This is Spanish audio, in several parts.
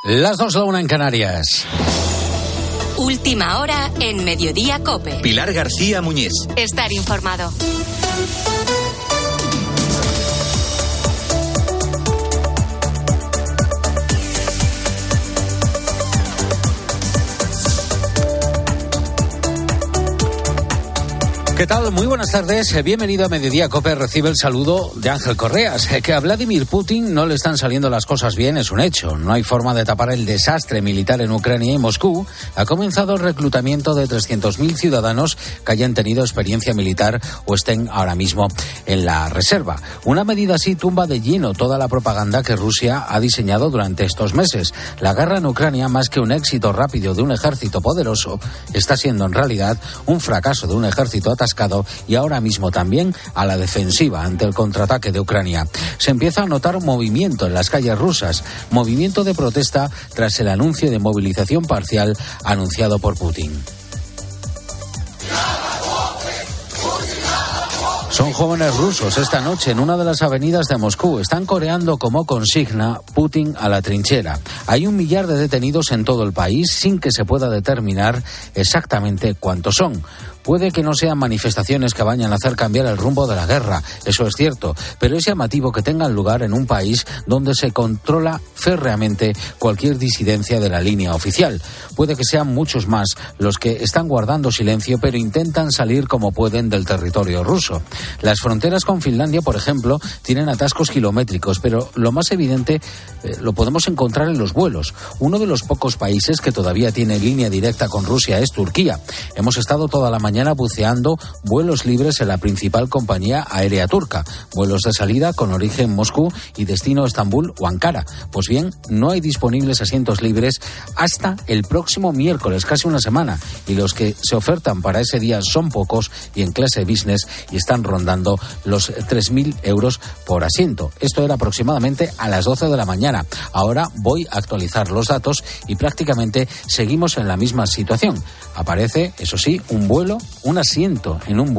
Las 2:01 en Canarias. Última hora en Mediodía COPE. Pilar García Muñiz. Estar informado. ¿Qué tal? Muy buenas tardes. Bienvenido a Mediodía COPE. Recibe el saludo de Ángel Correas. Que a Vladimir Putin no le están saliendo las cosas bien es un hecho. No hay forma de tapar el desastre militar en Ucrania y Moscú ha comenzado el reclutamiento de 300.000 ciudadanos que hayan tenido experiencia militar o estén ahora mismo en la reserva. Una medida así tumba de lleno toda la propaganda que Rusia ha diseñado durante estos meses. La guerra en Ucrania, más que un éxito rápido de un ejército poderoso, está siendo en realidad un fracaso de un ejército atascado y ahora mismo también a la defensiva ante el contraataque de Ucrania. Se empieza a notar movimiento en las calles rusas, movimiento de protesta tras el anuncio de movilización parcial anunciado por Putin. Son jóvenes rusos esta noche en una de las avenidas de Moscú. Están coreando como consigna Putin a la trinchera. Hay 1 millar de detenidos en todo el país sin que se pueda determinar exactamente cuántos son. Puede que no sean manifestaciones que vayan a hacer cambiar el rumbo de la guerra, eso es cierto, pero es llamativo que tengan lugar en un país donde se controla férreamente cualquier disidencia de la línea oficial. Puede que sean muchos más los que están guardando silencio, pero intentan salir como pueden del territorio ruso. Las fronteras con Finlandia, por ejemplo, tienen atascos kilométricos, pero lo más evidente lo podemos encontrar en los vuelos. Uno de los pocos países que todavía tiene línea directa con Rusia es Turquía. Hemos estado toda la mañana buceando vuelos libres en la principal compañía aérea turca, vuelos de salida con origen Moscú y destino Estambul o Ankara. Pues bien, no hay disponibles asientos libres hasta el próximo miércoles, casi una semana, y los que se ofertan para ese día son pocos y en clase business y están rondando los 3.000 euros por asiento. Esto era aproximadamente a las 12 de la mañana. Ahora voy a actualizar los datos y prácticamente seguimos en la misma situación. Aparece, eso sí, un asiento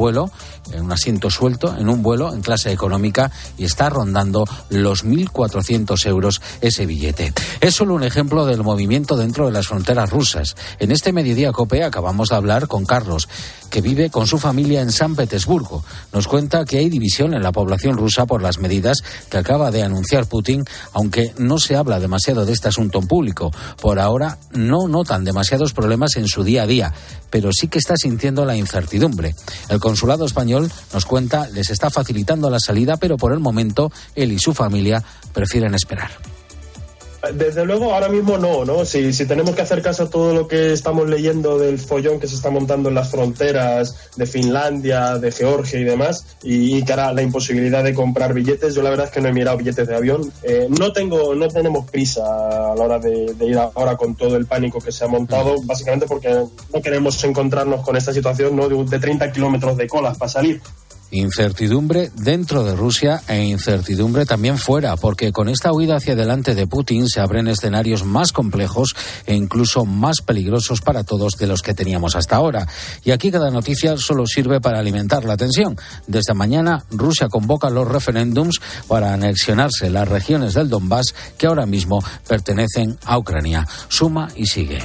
suelto en un vuelo en clase económica y está rondando los 1.400 euros ese billete. Es solo un ejemplo del movimiento dentro de las fronteras rusas. En este Mediodía COPE acabamos de hablar con Carlos, que vive con su familia en San Petersburgo. Nos cuenta que hay división en la población rusa por las medidas que acaba de anunciar Putin, aunque no se habla demasiado de este asunto en público. Por ahora no notan demasiados problemas en su día a día, pero sí que está sintiendo la incertidumbre. El consulado español, nos cuenta, les está facilitando la salida, pero por el momento él y su familia prefieren esperar. Desde luego, ahora mismo no. Si tenemos que hacer caso a todo lo que estamos leyendo del follón que se está montando en las fronteras de Finlandia, de Georgia y demás, y cara la imposibilidad de comprar billetes, yo la verdad es que no he mirado billetes de avión. No tenemos prisa a la hora de ir ahora con todo el pánico que se ha montado, básicamente porque no queremos encontrarnos con esta situación, ¿no?, de 30 kilómetros de colas para salir. Incertidumbre dentro de Rusia e incertidumbre también fuera, porque con esta huida hacia adelante de Putin se abren escenarios más complejos e incluso más peligrosos para todos de los que teníamos hasta ahora. Y aquí cada noticia solo sirve para alimentar la tensión. Desde mañana Rusia convoca los referéndums para anexionarse las regiones del Donbass que ahora mismo pertenecen a Ucrania. Suma y sigue.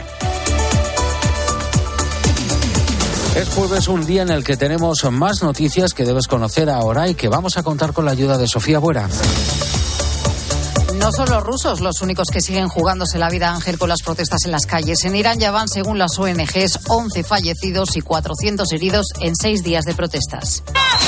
Es jueves, un día en el que tenemos más noticias que debes conocer ahora y que vamos a contar con la ayuda de Sofía Buera. No son los rusos los únicos que siguen jugándose la vida, Ángel, con las protestas en las calles. En Irán ya van, según las ONGs, 11 fallecidos y 400 heridos en 6 días de protestas.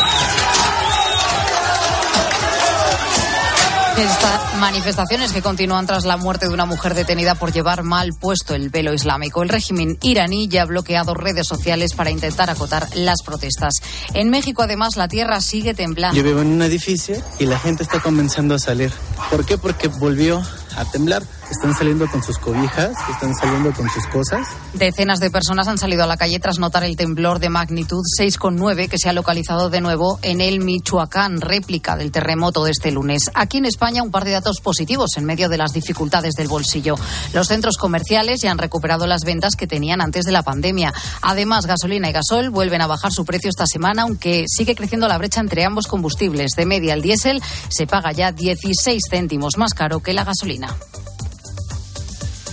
Estas manifestaciones que continúan tras la muerte de una mujer detenida por llevar mal puesto el velo islámico. El régimen iraní ya ha bloqueado redes sociales para intentar acotar las protestas. En México, además, la tierra sigue temblando. Yo vivo en un edificio y la gente está comenzando a salir. ¿Por qué? Porque volvió a temblar. Están saliendo con sus cobijas, están saliendo con sus cosas. Decenas de personas han salido a la calle tras notar el temblor de magnitud 6,9 que se ha localizado de nuevo en el Michoacán, réplica del terremoto de este lunes. Aquí en España, un par de datos positivos en medio de las dificultades del bolsillo. Los centros comerciales ya han recuperado las ventas que tenían antes de la pandemia. Además, gasolina y gasol vuelven a bajar su precio esta semana, aunque sigue creciendo la brecha entre ambos combustibles. De media, el diésel se paga ya 16 céntimos más caro que la gasolina.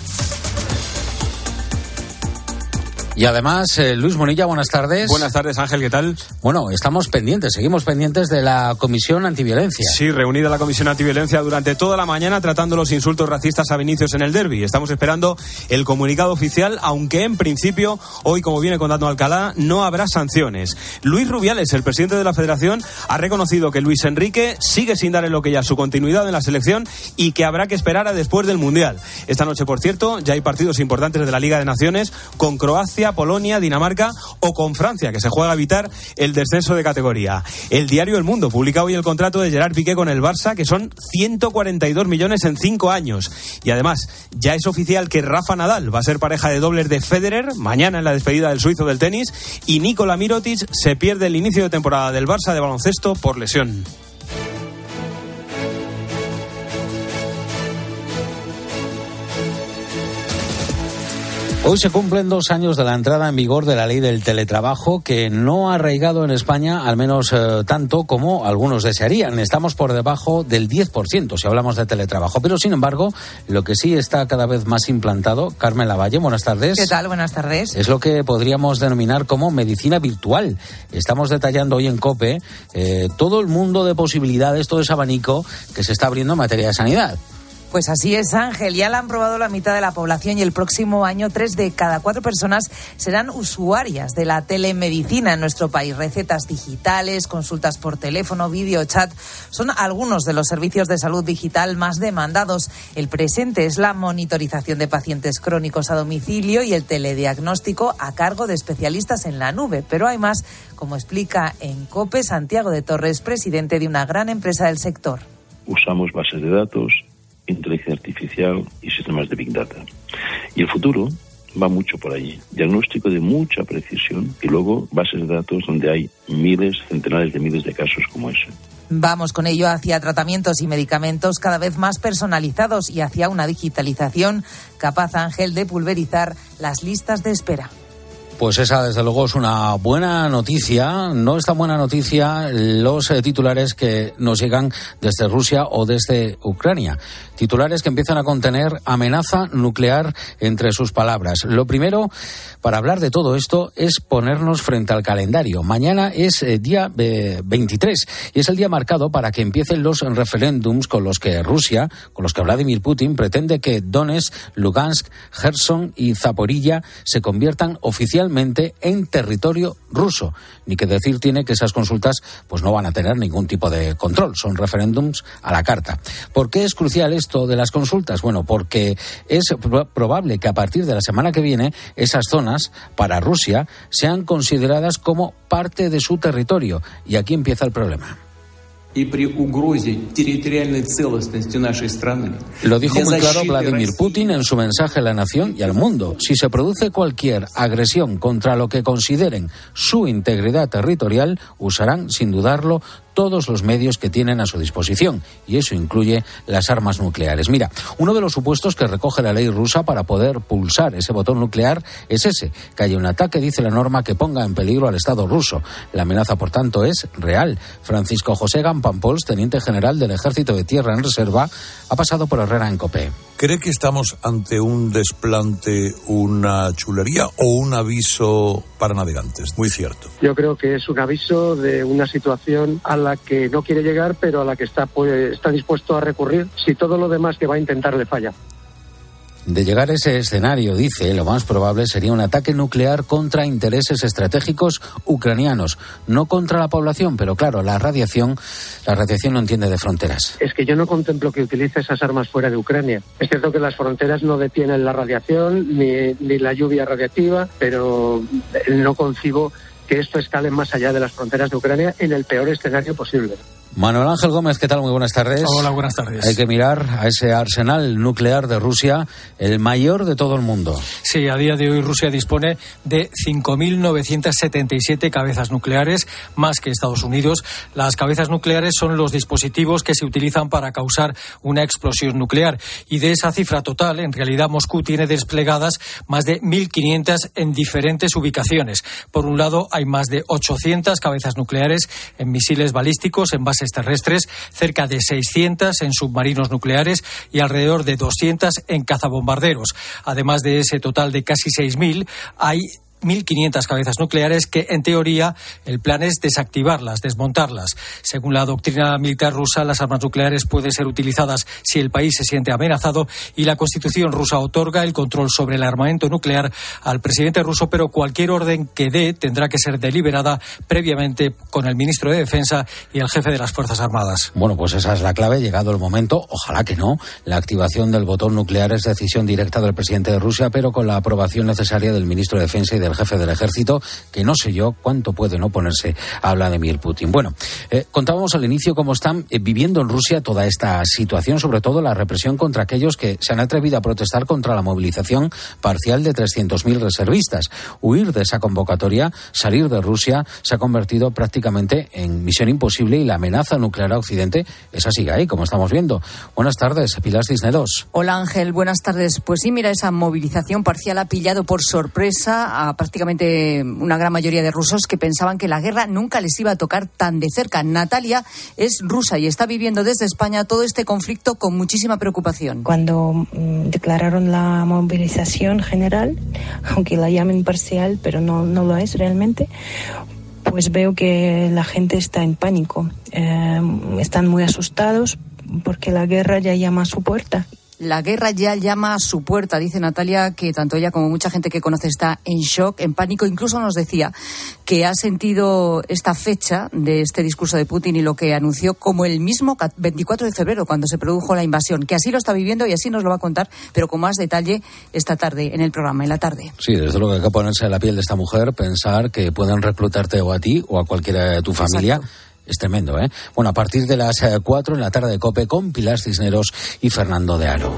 Y además, Luis Monilla, buenas tardes. Buenas tardes, Ángel, ¿qué tal? Bueno, seguimos pendientes de la Comisión Antiviolencia. Sí, reunida la Comisión Antiviolencia durante toda la mañana tratando los insultos racistas a Vinicius en el derbi. Estamos esperando el comunicado oficial, aunque en principio, hoy, como viene contando Alcalá, no habrá sanciones. Luis Rubiales, el presidente de la Federación, ha reconocido que Luis Enrique sigue sin dar el ok a su continuidad en la selección y que habrá que esperar a después del Mundial. Esta noche, por cierto, ya hay partidos importantes de la Liga de Naciones con Croacia, Polonia, Dinamarca o con Francia, que se juega a evitar el descenso de categoría. El diario El Mundo publica hoy el contrato de Gerard Piqué con el Barça, que son 142 millones en 5 años. Y además, ya es oficial que Rafa Nadal va a ser pareja de dobles de Federer mañana en la despedida del suizo del tenis, y Nikola Mirotic se pierde el inicio de temporada del Barça de baloncesto por lesión. Hoy se cumplen 2 años de la entrada en vigor de la ley del teletrabajo, que no ha arraigado en España, al menos tanto como algunos desearían. Estamos por debajo del 10% si hablamos de teletrabajo. Pero, sin embargo, lo que sí está cada vez más implantado, Carmen Lavalle, buenas tardes. ¿Qué tal? Buenas tardes. Es lo que podríamos denominar como medicina virtual. Estamos detallando hoy en COPE todo el mundo de posibilidades, todo ese abanico que se está abriendo en materia de sanidad. Pues así es, Ángel. Ya la han probado la mitad de la población y el próximo año 3 de cada 4 personas serán usuarias de la telemedicina en nuestro país. Recetas digitales, consultas por teléfono, vídeo, chat, son algunos de los servicios de salud digital más demandados. El presente es la monitorización de pacientes crónicos a domicilio y el telediagnóstico a cargo de especialistas en la nube. Pero hay más, como explica en COPE Santiago de Torres, presidente de una gran empresa del sector. Usamos bases de datos, inteligencia artificial y sistemas de Big Data. Y el futuro va mucho por allí. Diagnóstico de mucha precisión y luego bases de datos donde hay miles, centenares de miles de casos como ese. Vamos con ello hacia tratamientos y medicamentos cada vez más personalizados y hacia una digitalización capaz, Ángel, de pulverizar las listas de espera. Pues esa, desde luego, es una buena noticia. No es tan buena noticia los titulares que nos llegan desde Rusia o desde Ucrania. Titulares que empiezan a contener amenaza nuclear entre sus palabras. Lo primero, para hablar de todo esto, es ponernos frente al calendario. Mañana es día 23 y es el día marcado para que empiecen los referéndums con los que Rusia, con los que Vladimir Putin pretende que Donetsk, Lugansk, Gerson y Zaporilla se conviertan oficialmente en territorio ruso. Ni que decir tiene que esas consultas pues no van a tener ningún tipo de control, son referéndums a la carta. ¿Por qué es crucial esto de las consultas? Bueno, porque es probable que a partir de la semana que viene esas zonas para Rusia sean consideradas como parte de su territorio, y aquí empieza el problema. Lo dijo muy claro Vladimir Putin en su mensaje a la nación y al mundo. Si se produce cualquier agresión contra lo que consideren su integridad territorial, usarán, sin dudarlo, todos los medios que tienen a su disposición, y eso incluye las armas nucleares. Mira, uno de los supuestos que recoge la ley rusa para poder pulsar ese botón nuclear es ese, que haya un ataque, dice la norma, que ponga en peligro al Estado ruso. La amenaza, por tanto, es real. Francisco José Gampampols, teniente general del Ejército de Tierra en Reserva, ha pasado por Herrera en COPE. ¿Cree que estamos ante un desplante, una chulería o un aviso para navegantes? Muy cierto. Yo creo que es un aviso de una situación a la que no quiere llegar, pero a la que está dispuesto a recurrir si todo lo demás que va a intentar le falla. De llegar a ese escenario, dice, lo más probable sería un ataque nuclear contra intereses estratégicos ucranianos, no contra la población, pero claro, la radiación no entiende de fronteras. Es que yo no contemplo que utilice esas armas fuera de Ucrania. Es cierto que las fronteras no detienen la radiación ni la lluvia radiactiva, pero no concibo que esto escale más allá de las fronteras de Ucrania en el peor escenario posible. Manuel Ángel Gómez, ¿qué tal? Muy buenas tardes. Hola, buenas tardes. Hay que mirar a ese arsenal nuclear de Rusia, el mayor de todo el mundo. Sí, a día de hoy Rusia dispone de 5.977 cabezas nucleares, más que Estados Unidos. Las cabezas nucleares son los dispositivos que se utilizan para causar una explosión nuclear. Y de esa cifra total, en realidad Moscú tiene desplegadas más de 1.500 en diferentes ubicaciones. Por un lado, hay más de 800 cabezas nucleares en misiles balísticos, en bases terrestres, cerca de 600 en submarinos nucleares y alrededor de 200 en cazabombarderos. Además de ese total de casi 6.000, hay 1.500 cabezas nucleares que, en teoría, el plan es desactivarlas, desmontarlas. Según la doctrina militar rusa, las armas nucleares pueden ser utilizadas si el país se siente amenazado y la Constitución rusa otorga el control sobre el armamento nuclear al presidente ruso, pero cualquier orden que dé tendrá que ser deliberada previamente con el ministro de Defensa y el jefe de las Fuerzas Armadas. Bueno, pues esa es la clave. Llegado el momento, ojalá que no, la activación del botón nuclear es decisión directa del presidente de Rusia, pero con la aprobación necesaria del ministro de Defensa y del jefe del ejército, que no sé yo cuánto pueden oponerse a Vladimir Putin. Bueno, contábamos al inicio cómo están viviendo en Rusia toda esta situación, sobre todo la represión contra aquellos que se han atrevido a protestar contra la movilización parcial de 300.000 reservistas. Huir de esa convocatoria, salir de Rusia, se ha convertido prácticamente en misión imposible y la amenaza nuclear a Occidente, esa sigue ahí, como estamos viendo. Buenas tardes, Pilar Cisneros. Hola Ángel, buenas tardes. Pues sí, mira, esa movilización parcial ha pillado por sorpresa a prácticamente una gran mayoría de rusos que pensaban que la guerra nunca les iba a tocar tan de cerca. Natalia es rusa y está viviendo desde España todo este conflicto con muchísima preocupación. Cuando declararon la movilización general, aunque la llamen parcial, pero no lo es realmente, pues veo que la gente está en pánico. Están muy asustados porque la guerra ya llama a su puerta. La guerra ya llama a su puerta, dice Natalia, que tanto ella como mucha gente que conoce está en shock, en pánico. Incluso nos decía que ha sentido esta fecha de este discurso de Putin y lo que anunció como el mismo 24 de febrero, cuando se produjo la invasión, que así lo está viviendo y así nos lo va a contar, pero con más detalle esta tarde, en el programa, en la tarde. Sí, desde luego que hay que ponerse en la piel de esta mujer, pensar que pueden reclutarte o a ti o a cualquiera de tu familia. Exacto. Es tremendo, ¿eh? Bueno, a partir de las 4 en la tarde de COPE con Pilar Cisneros y Fernando de Aro.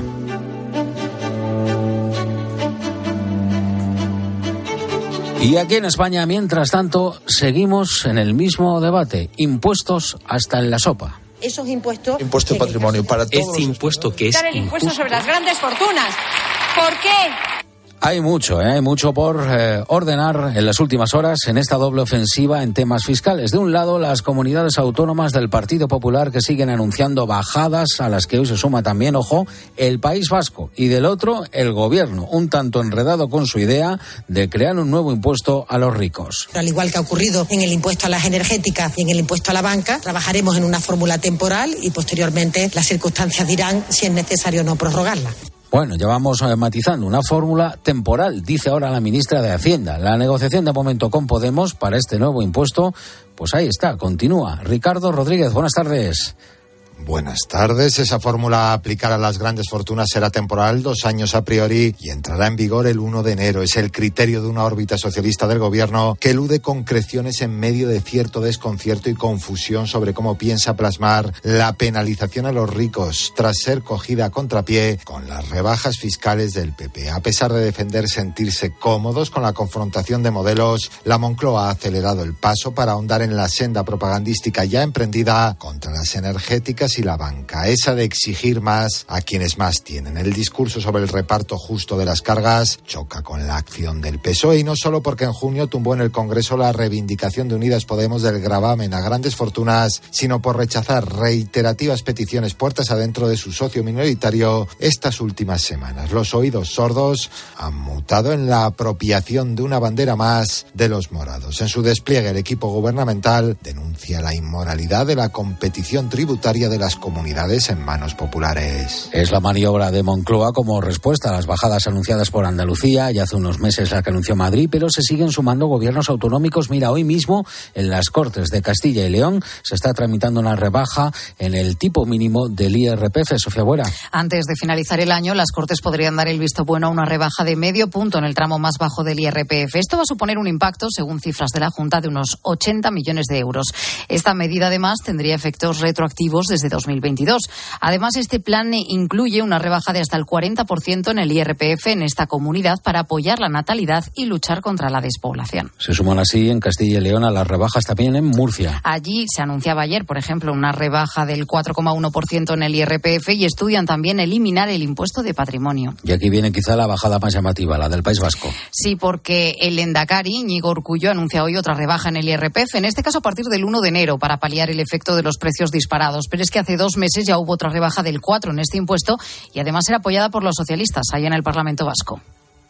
Y aquí en España, mientras tanto, seguimos en el mismo debate. Impuestos hasta en la sopa. Esos impuestos... Impuesto de patrimonio para todos. Este impuesto que es el impuesto sobre las grandes fortunas. ¿Por qué? Hay mucho por ordenar en las últimas horas en esta doble ofensiva en temas fiscales. De un lado, las comunidades autónomas del Partido Popular que siguen anunciando bajadas a las que hoy se suma también, ojo, el País Vasco. Y del otro, el Gobierno, un tanto enredado con su idea de crear un nuevo impuesto a los ricos. Al igual que ha ocurrido en el impuesto a las energéticas y en el impuesto a la banca, trabajaremos en una fórmula temporal y posteriormente las circunstancias dirán si es necesario o no prorrogarla. Bueno, ya vamos matizando una fórmula temporal, dice ahora la ministra de Hacienda. La negociación de momento con Podemos para este nuevo impuesto, pues ahí está, continúa. Ricardo Rodríguez, buenas tardes. Buenas tardes. Esa fórmula a aplicar a las grandes fortunas será temporal, 2 años a priori, y entrará en vigor el 1 de enero. Es el criterio de una órbita socialista del Gobierno que elude concreciones en medio de cierto desconcierto y confusión sobre cómo piensa plasmar la penalización a los ricos tras ser cogida a contrapié con las rebajas fiscales del PP. A pesar de defender sentirse cómodos con la confrontación de modelos, la Moncloa ha acelerado el paso para ahondar en la senda propagandística ya emprendida contra las energéticas y la banca, esa de exigir más a quienes más tienen. El discurso sobre el reparto justo de las cargas choca con la acción del PSOE, y no solo porque en junio tumbó en el Congreso la reivindicación de Unidas Podemos del gravamen a grandes fortunas, sino por rechazar reiterativas peticiones puertas adentro de su socio minoritario estas últimas semanas. Los oídos sordos han mutado en la apropiación de una bandera más de los morados. En su despliegue, el equipo gubernamental denuncia la inmoralidad de la competición tributaria de las comunidades en manos populares. Es la maniobra de Moncloa como respuesta a las bajadas anunciadas por Andalucía y hace unos meses la que anunció Madrid, pero se siguen sumando gobiernos autonómicos. Mira, hoy mismo en las Cortes de Castilla y León se está tramitando una rebaja en el tipo mínimo del IRPF. Sofía Buera. Antes de finalizar el año, las Cortes podrían dar el visto bueno a una rebaja de medio punto en el tramo más bajo del IRPF. Esto va a suponer un impacto, según cifras de la Junta, de unos 80 millones de euros. Esta medida, además, tendría efectos retroactivos desde 2022. Además, este plan incluye una rebaja de hasta el 40% en el IRPF en esta comunidad para apoyar la natalidad y luchar contra la despoblación. Se suman así en Castilla y León a las rebajas también en Murcia. Allí se anunciaba ayer, por ejemplo, una rebaja del 4,1% en el IRPF y estudian también eliminar el impuesto de patrimonio. Y aquí viene quizá la bajada más llamativa, la del País Vasco. Sí, porque el lehendakari, Íñigo Urkullu, anuncia hoy otra rebaja en el IRPF, en este caso a partir del 1 de enero, para paliar el efecto de los precios disparados. Pero es que hace 2 meses ya hubo otra rebaja del 4% en este impuesto y además era apoyada por los socialistas allá en el Parlamento Vasco.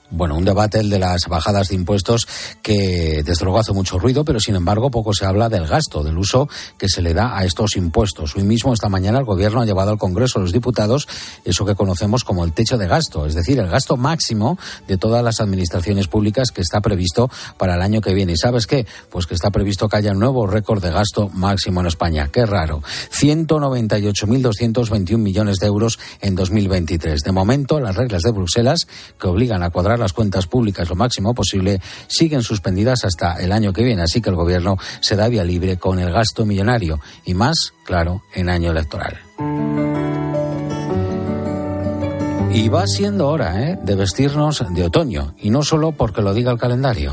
Bueno, un debate, el de las bajadas de impuestos, que desde luego hace mucho ruido, pero sin embargo poco se habla del gasto, del uso que se le da a estos impuestos. Hoy mismo, esta mañana, el Gobierno ha llevado al Congreso de los Diputados eso que conocemos como el techo de gasto, es decir, el gasto máximo de todas las administraciones públicas que está previsto para el año que viene. ¿Y sabes qué? Pues que está previsto que haya un nuevo récord de gasto máximo en España. Qué raro. 198.221 millones de euros en 2023. De momento, las reglas de Bruselas, que obligan a cuadrar las cuentas públicas lo máximo posible, siguen suspendidas hasta el año que viene, así que el Gobierno se da vía libre con el gasto millonario y más, claro, en año electoral. Y va siendo hora, de vestirnos de otoño, y no solo porque lo diga el calendario.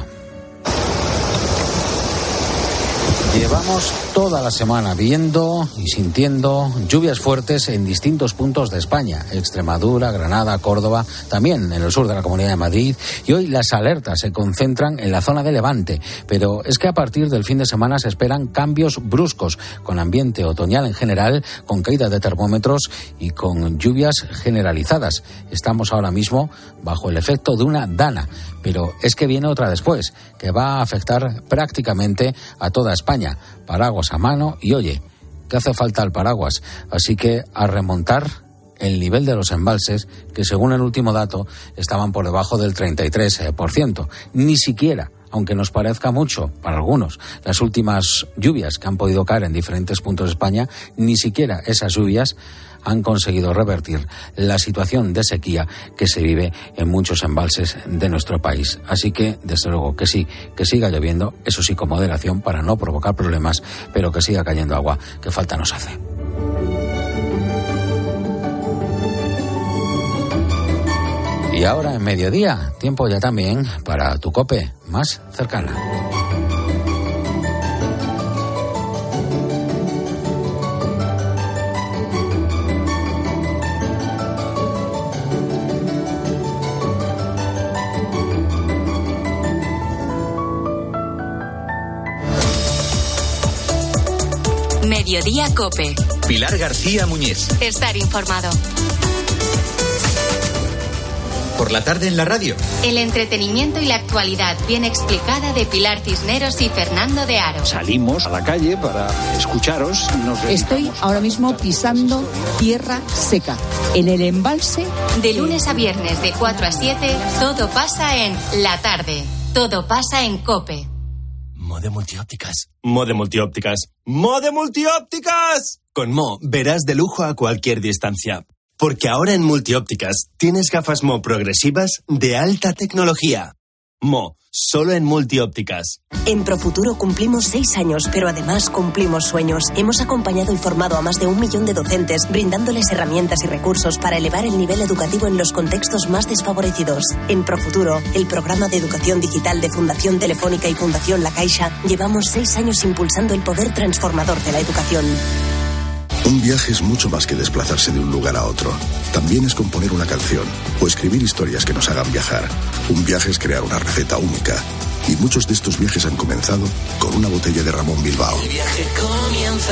Llevamos toda la semana viendo y sintiendo lluvias fuertes en distintos puntos de España, Extremadura, Granada, Córdoba, también en el sur de la Comunidad de Madrid, y hoy las alertas se concentran en la zona de Levante, pero es que a partir del fin de semana se esperan cambios bruscos, con ambiente otoñal en general, con caída de termómetros y con lluvias generalizadas. Estamos ahora mismo bajo el efecto de una dana, pero es que viene otra después, que va a afectar prácticamente a toda España. Paraguas a mano y, oye, que hace falta el paraguas. Así que a remontar el nivel de los embalses, que según el último dato estaban por debajo del 33%. Ni siquiera, aunque nos parezca mucho para algunos, las últimas lluvias que han podido caer en diferentes puntos de España, ni siquiera esas lluvias han conseguido revertir la situación de sequía que se vive en muchos embalses de nuestro país. Así que, desde luego, que sí, que siga lloviendo, eso sí con moderación para no provocar problemas, pero que siga cayendo agua, que falta nos hace. Y ahora en mediodía, tiempo ya también para tu COPE más cercana. Mediodía COPE. Pilar García Muñiz. Estar informado. Por la tarde en la radio. El entretenimiento y la actualidad bien explicada de Pilar Cisneros y Fernando de Aro. Salimos a la calle para escucharos. Estoy ahora mismo pisando tierra seca, en el embalse. De lunes a viernes de 4 a 7, todo pasa en La Tarde. Todo pasa en COPE. Mode Multiópticas. Mode Multiópticas. ¡Mode Multiópticas! Con Mo verás de lujo a cualquier distancia. Porque ahora en Multiópticas tienes gafas Mo progresivas de alta tecnología. Mo, solo en Multiópticas. En Profuturo cumplimos 6 años, pero además cumplimos sueños. Hemos acompañado y formado a más de 1 millón de docentes, brindándoles herramientas y recursos para elevar el nivel educativo en los contextos más desfavorecidos. En Profuturo, el programa de educación digital de Fundación Telefónica y Fundación La Caixa, llevamos 6 años impulsando el poder transformador de la educación. Un viaje es mucho más que desplazarse de un lugar a otro. También es componer una canción o escribir historias que nos hagan viajar. Un viaje es crear una receta única. Y muchos de estos viajes han comenzado con una botella de Ramón Bilbao. El viaje comienza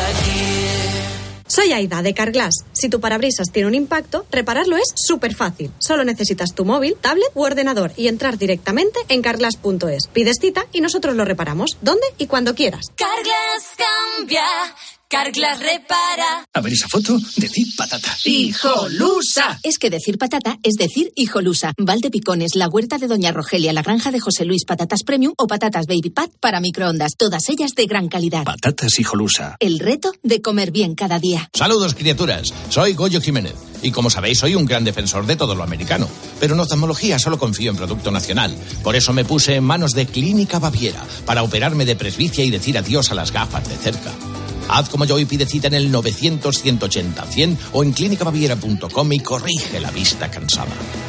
aquí. Soy Aida, de Carglass. Si tu parabrisas tiene un impacto, repararlo es súper fácil. Solo necesitas tu móvil, tablet u ordenador y entrar directamente en carglass.es. Pides cita y nosotros lo reparamos, donde y cuando quieras. Carglass cambia. Carglass repara. A ver esa foto, decir patata. ¡Hijolusa! Es que decir patata es decir hijolusa. Valdepicones, la huerta de Doña Rogelia, la granja de José Luis, patatas premium o patatas baby pat para microondas. Todas ellas de gran calidad. Patatas hijolusa. El reto de comer bien cada día. Saludos, criaturas. Soy Goyo Jiménez. Y como sabéis, soy un gran defensor de todo lo americano. Pero en oftalmología solo confío en producto nacional. Por eso me puse en manos de Clínica Baviera para operarme de presbicia y decir adiós a las gafas de cerca. Haz como yo y pide cita en el 900-180-100 o en clínicabaviera.com y corrige la vista cansada.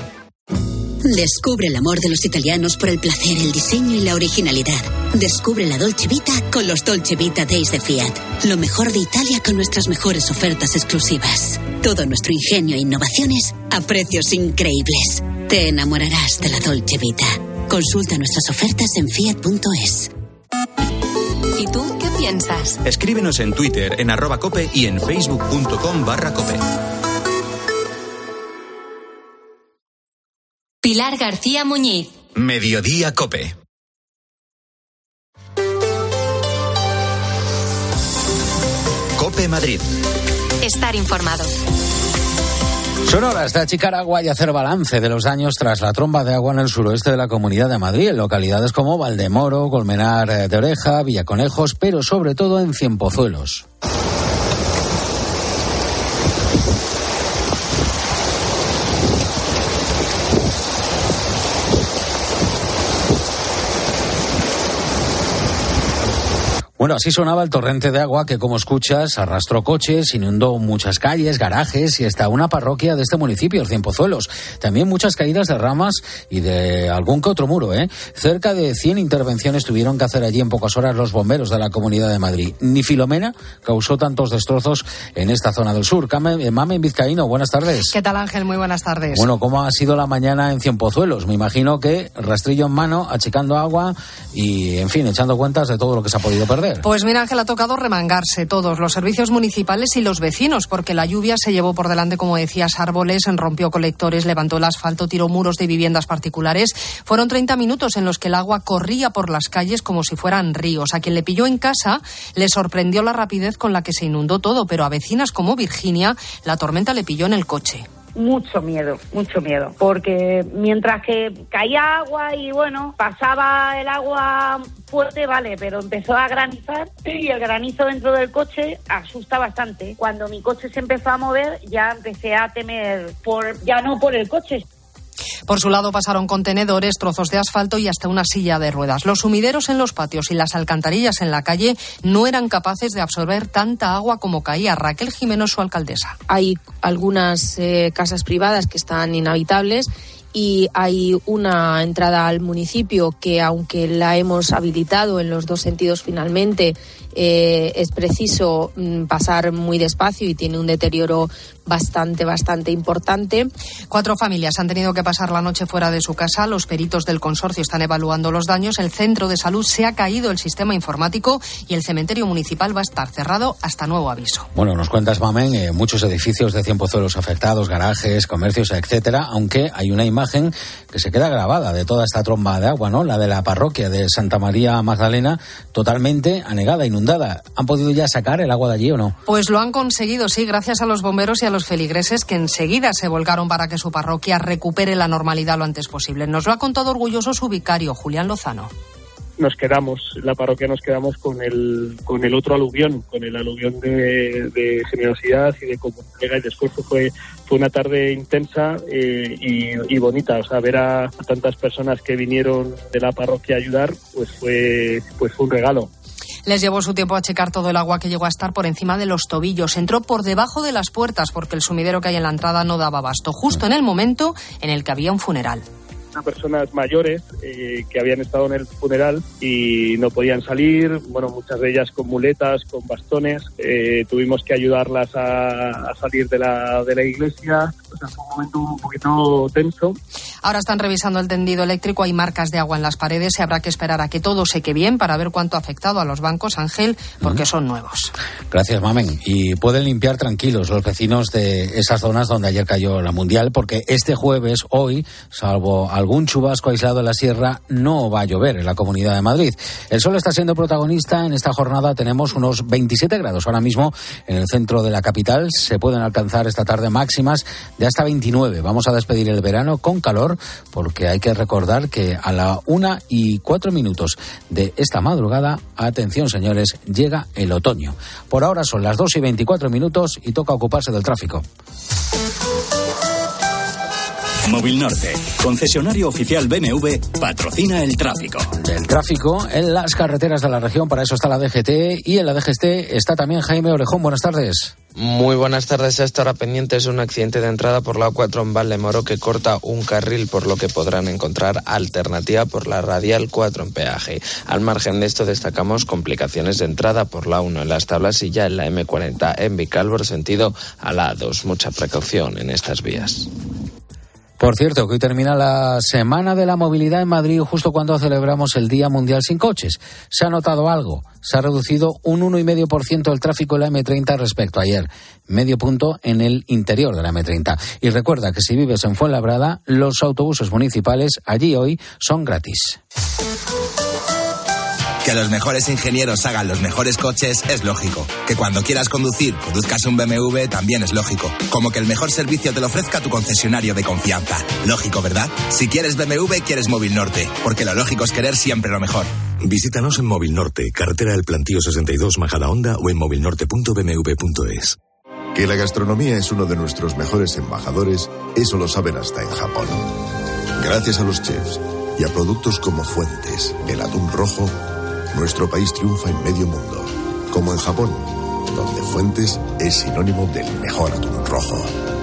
Descubre el amor de los italianos por el placer, el diseño y la originalidad. Descubre la Dolce Vita con los Dolce Vita Days de Fiat. Lo mejor de Italia con nuestras mejores ofertas exclusivas. Todo nuestro ingenio e innovaciones a precios increíbles. Te enamorarás de la Dolce Vita. Consulta nuestras ofertas en fiat.es. ¿Y tú qué piensas? Escríbenos en Twitter, en @cope y en facebook.com/cope. Pilar García Muñiz. Mediodía COPE. COPE Madrid. Estar informado. Son horas de achicar agua y hacer balance de los daños tras la tromba de agua en el suroeste de la Comunidad de Madrid, en localidades como Valdemoro, Colmenar de Oreja, Villaconejos, pero sobre todo en Cienpozuelos. Bueno, así sonaba el torrente de agua que, como escuchas, arrastró coches, inundó muchas calles, garajes y hasta una parroquia de este municipio, el Cienpozuelos. También muchas caídas de ramas y de algún que otro muro, Cerca de 100 intervenciones tuvieron que hacer allí en pocas horas los bomberos de la Comunidad de Madrid. Ni Filomena causó tantos destrozos en esta zona del sur. Mamen Vizcaíno, buenas tardes. ¿Qué tal, Ángel? Muy buenas tardes. Bueno, ¿cómo ha sido la mañana en Cienpozuelos? Me imagino que rastrillo en mano, achicando agua y, en fin, echando cuentas de todo lo que se ha podido perder. Pues mira, Ángel, ha tocado remangarse todos, los servicios municipales y los vecinos, porque la lluvia se llevó por delante, como decías, árboles, rompió colectores, levantó el asfalto, tiró muros de viviendas particulares. Fueron 30 minutos en los que el agua corría por las calles como si fueran ríos. A quien le pilló en casa le sorprendió la rapidez con la que se inundó todo, pero a vecinas como Virginia la tormenta le pilló en el coche. Mucho miedo, porque mientras que caía agua y bueno, pasaba el agua fuerte, vale, pero empezó a granizar y el granizo dentro del coche asusta bastante. Cuando mi coche se empezó a mover ya empecé a temer, ya no por el coche. Por su lado pasaron contenedores, trozos de asfalto y hasta una silla de ruedas. Los sumideros en los patios y las alcantarillas en la calle no eran capaces de absorber tanta agua como caía. Raquel Jimeno, su alcaldesa. Hay algunas casas privadas que están inhabitables y hay una entrada al municipio que, aunque la hemos habilitado en los dos sentidos finalmente, es preciso pasar muy despacio y tiene un deterioro bastante importante. 4 familias han tenido que pasar la noche fuera de su casa. Los peritos del consorcio están evaluando los daños. El centro de salud se ha caído el sistema informático y el cementerio municipal va a estar cerrado hasta nuevo aviso. Bueno, nos cuentas, Mamen, muchos edificios de Cienpozuelos afectados, garajes, comercios, etcétera, aunque hay una imagen que se queda grabada de toda esta tromba de agua, ¿no? La de la parroquia de Santa María Magdalena, totalmente anegada, inundada. ¿Han podido ya sacar el agua de allí o no? Pues lo han conseguido, sí, gracias a los bomberos y a los feligreses que enseguida se volcaron para que su parroquia recupere la normalidad lo antes posible. Nos lo ha contado orgulloso su vicario, Julián Lozano. La parroquia nos quedamos con el otro aluvión, con el aluvión de generosidad y de entrega y de esfuerzo. Fue una tarde intensa y bonita, o sea, ver a tantas personas que vinieron de la parroquia a ayudar, pues fue un regalo. Les llevó su tiempo a checar todo el agua que llegó a estar por encima de los tobillos. Entró por debajo de las puertas porque el sumidero que hay en la entrada no daba abasto, justo en el momento en el que había un funeral. Personas mayores que habían estado en el funeral y no podían salir, bueno, muchas de ellas con muletas, con bastones, tuvimos que ayudarlas a salir de la iglesia. O sea, fue un momento un poquito tenso. Ahora están revisando el tendido eléctrico, hay marcas de agua en las paredes y habrá que esperar a que todo seque bien para ver cuánto ha afectado a los bancos, Ángel, porque son nuevos. Gracias, Mamen. Y pueden limpiar tranquilos los vecinos de esas zonas donde ayer cayó la Mundial, porque este jueves, hoy, salvo algún chubasco aislado en la sierra, no va a llover en la Comunidad de Madrid. El sol está siendo protagonista. En esta jornada tenemos unos 27 grados ahora mismo en el centro de la capital. Se pueden alcanzar esta tarde máximas de hasta 29. Vamos a despedir el verano con calor, porque hay que recordar que a la 1:04 de esta madrugada, atención señores, llega el otoño. Por ahora son las 2:24 y toca ocuparse del tráfico. Móvil Norte, concesionario oficial BMW, patrocina el tráfico. El tráfico en las carreteras de la región, para eso está la DGT, y en la DGT está también Jaime Orejón. Buenas tardes. Muy buenas tardes. A esta hora pendientes un accidente de entrada por la A4 en Valdemoro que corta un carril, por lo que podrán encontrar alternativa por la radial 4 en peaje. Al margen de esto destacamos complicaciones de entrada por la 1 en Las Tablas y ya en la M40 en Vicálvaro sentido a la A2. Mucha precaución en estas vías. Por cierto, que hoy termina la Semana de la Movilidad en Madrid justo cuando celebramos el Día Mundial sin Coches. ¿Se ha notado algo? Se ha reducido un 1,5% el tráfico en la M30 respecto a ayer. Medio punto en el interior de la M30. Y recuerda que si vives en Fuenlabrada, los autobuses municipales allí hoy son gratis. Que los mejores ingenieros hagan los mejores coches es lógico. Que cuando quieras conducir, conduzcas un BMW también es lógico. Como que el mejor servicio te lo ofrezca tu concesionario de confianza. Lógico, ¿verdad? Si quieres BMW, quieres Móvil Norte. Porque lo lógico es querer siempre lo mejor. Visítanos en Móvil Norte, carretera del Plantío 62, Majadahonda, o en movilnorte.bmw.es. Que la gastronomía es uno de nuestros mejores embajadores, eso lo saben hasta en Japón. Gracias a los chefs y a productos como Fuentes, el atún rojo, nuestro país triunfa en medio mundo, como en Japón, donde Fuentes es sinónimo del mejor atún rojo.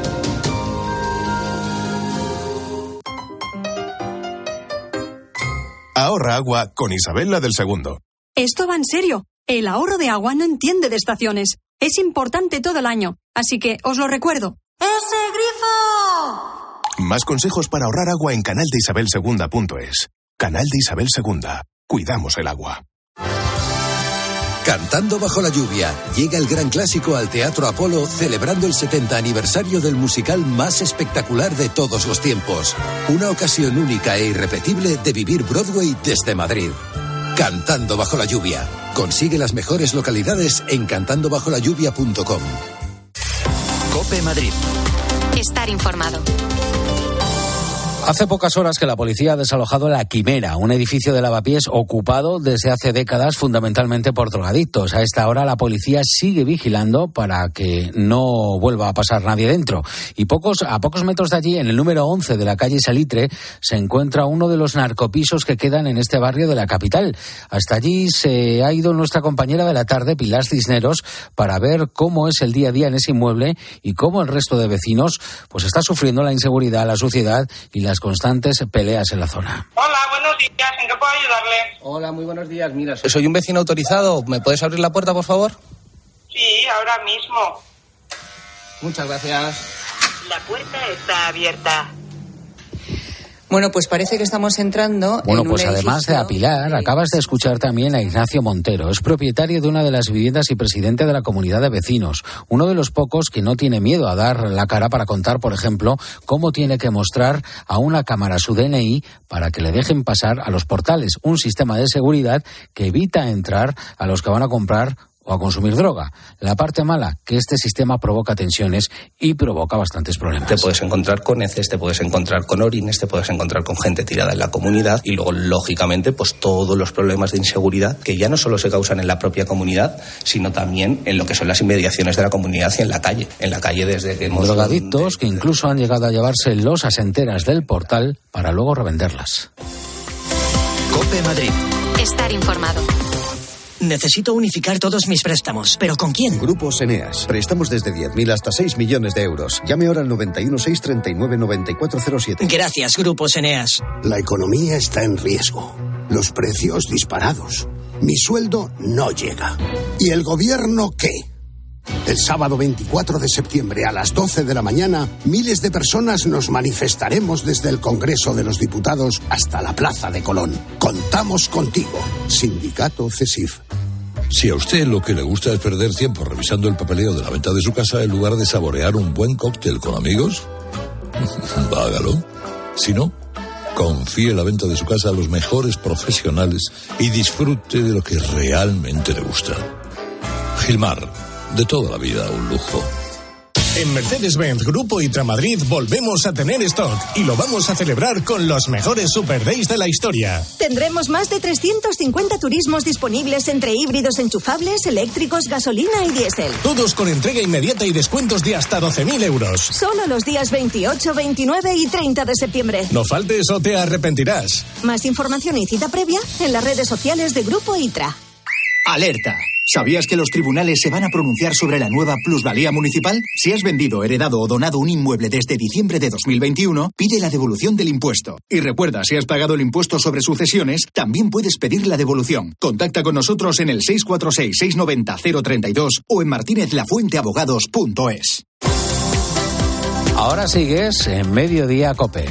Ahorra agua con Isabel la del Segundo. Esto va en serio. El ahorro de agua no entiende de estaciones. Es importante todo el año, así que os lo recuerdo. ¡Ese grifo! Más consejos para ahorrar agua en canaldeisabelsegunda.es. Canal de Isabel Segunda. Cuidamos el agua. Cantando bajo la lluvia, llega el gran clásico al Teatro Apolo, celebrando el 70 aniversario del musical más espectacular de todos los tiempos. Una ocasión única e irrepetible de vivir Broadway desde Madrid. Cantando bajo la lluvia. Consigue las mejores localidades en cantandobajolalluvia.com. COPE Madrid. Estar informado. Hace pocas horas que la policía ha desalojado La Quimera, un edificio de lavapiés ocupado desde hace décadas fundamentalmente por drogadictos. A esta hora la policía sigue vigilando para que no vuelva a pasar nadie dentro. Y a pocos metros de allí, en el número 11 de la calle Salitre, se encuentra uno de los narcopisos que quedan en este barrio de la capital. Hasta allí se ha ido nuestra compañera de la tarde, Pilar Cisneros, para ver cómo es el día a día en ese inmueble y cómo el resto de vecinos pues está sufriendo la inseguridad, la suciedad y las constantes peleas en la zona. Hola, buenos días, ¿en qué puedo ayudarle? Hola, muy buenos días. Mira, soy un vecino autorizado. ¿Me puedes abrir la puerta, por favor? Sí, ahora mismo. Muchas gracias. La puerta está abierta. Bueno, pues parece que estamos entrando Bueno, en pues un además de a Pilar, acabas de escuchar también a Ignacio Montero. Es propietario de una de las viviendas y presidente de la comunidad de vecinos. Uno de los pocos que no tiene miedo a dar la cara para contar, por ejemplo, cómo tiene que mostrar a una cámara su DNI para que le dejen pasar a los portales. Un sistema de seguridad que evita entrar a los que van a comprar o a consumir droga. La parte mala, que este sistema provoca tensiones y provoca bastantes problemas. Te puedes encontrar con heces, te puedes encontrar con orines, te puedes encontrar con gente tirada en la comunidad y luego, lógicamente, pues todos los problemas de inseguridad que ya no solo se causan en la propia comunidad, sino también en lo que son las inmediaciones de la comunidad y en la calle. En la calle desde que hemos... Drogadictos que incluso han llegado a llevarse losas enteras del portal para luego revenderlas. COPE Madrid. Estar informado. Necesito unificar todos mis préstamos. ¿Pero con quién? Grupos Eneas. Préstamos desde 10.000 hasta 6 millones de euros. Llame ahora al 91 639 9407. Gracias, Grupos Eneas. La economía está en riesgo. Los precios disparados. Mi sueldo no llega. ¿Y el gobierno qué? El sábado 24 de septiembre a las 12 de la mañana, miles de personas nos manifestaremos desde el Congreso de los Diputados hasta la Plaza de Colón. Contamos contigo. Sindicato CESIF. Si a usted lo que le gusta es perder tiempo revisando el papeleo de la venta de su casa en lugar de saborear un buen cóctel con amigos, hágalo. Si no, confíe en la venta de su casa a los mejores profesionales y disfrute de lo que realmente le gusta. Gilmar, de toda la vida un lujo. En Mercedes-Benz Grupo ITRA Madrid volvemos a tener stock y lo vamos a celebrar con los mejores Super Days de la historia. Tendremos más de 350 turismos disponibles entre híbridos enchufables, eléctricos, gasolina y diésel. Todos con entrega inmediata y descuentos de hasta 12.000 euros. Solo los días 28, 29 y 30 de septiembre. No faltes o te arrepentirás. Más información y cita previa en las redes sociales de Grupo ITRA. ¡Alerta! ¿Sabías que los tribunales se van a pronunciar sobre la nueva plusvalía municipal? Si has vendido, heredado o donado un inmueble desde diciembre de 2021, pide la devolución del impuesto. Y recuerda, si has pagado el impuesto sobre sucesiones, también puedes pedir la devolución. Contacta con nosotros en el 646-690-032 o en martinezlafuenteabogados.es. Ahora sigues en Mediodía COPE.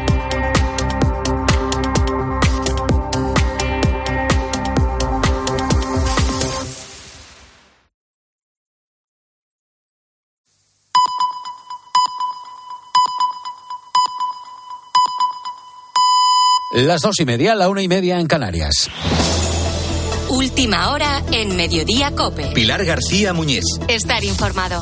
Las 2:30, la 1:30 en Canarias. Última hora en Mediodía COPE. Pilar García Muñiz. Estar informado.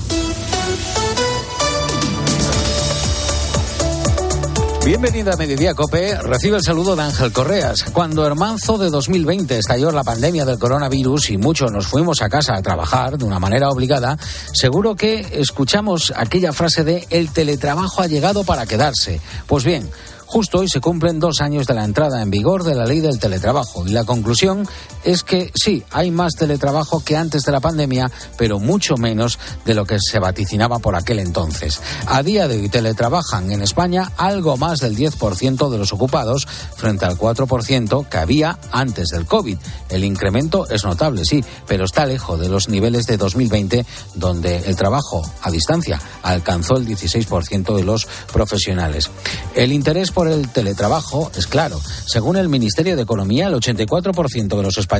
Bienvenido a Mediodía COPE. Recibe el saludo de Ángel Correas. Cuando en marzo de 2020 estalló la pandemia del coronavirus y muchos nos fuimos a casa a trabajar de una manera obligada, seguro que escuchamos aquella frase de «el teletrabajo ha llegado para quedarse». Pues bien, justo hoy se cumplen 2 años de la entrada en vigor de la ley del teletrabajo y la conclusión es que sí, hay más teletrabajo que antes de la pandemia, pero mucho menos de lo que se vaticinaba por aquel entonces. A día de hoy teletrabajan en España algo más del 10% de los ocupados frente al 4% que había antes del COVID. El incremento es notable, sí, pero está lejos de los niveles de 2020, donde el trabajo a distancia alcanzó el 16% de los profesionales. El interés por el teletrabajo es claro. Según el Ministerio de Economía, el 84% de los españoles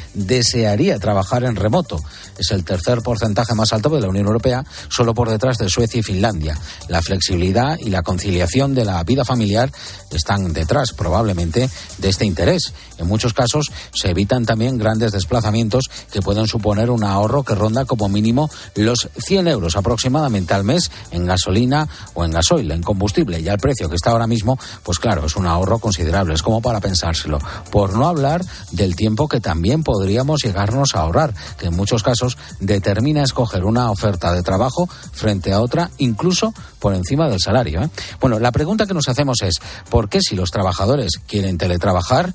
desearía trabajar en remoto. Es el tercer porcentaje más alto de la Unión Europea, solo por detrás de Suecia y Finlandia. La flexibilidad y la conciliación de la vida familiar están detrás, probablemente, de este interés. En muchos casos se evitan también grandes desplazamientos que pueden suponer un ahorro que ronda como mínimo los 100 euros aproximadamente al mes en gasolina o en gasoil, en combustible. Y al precio que está ahora mismo, pues claro, es un ahorro considerable, es como para pensárselo. Por no hablar del tiempo que también podríamos llegarnos a ahorrar, que en muchos casos determina escoger una oferta de trabajo frente a otra, incluso por encima del salario, ¿eh? Bueno, la pregunta que nos hacemos es, ¿por qué si los trabajadores quieren teletrabajar,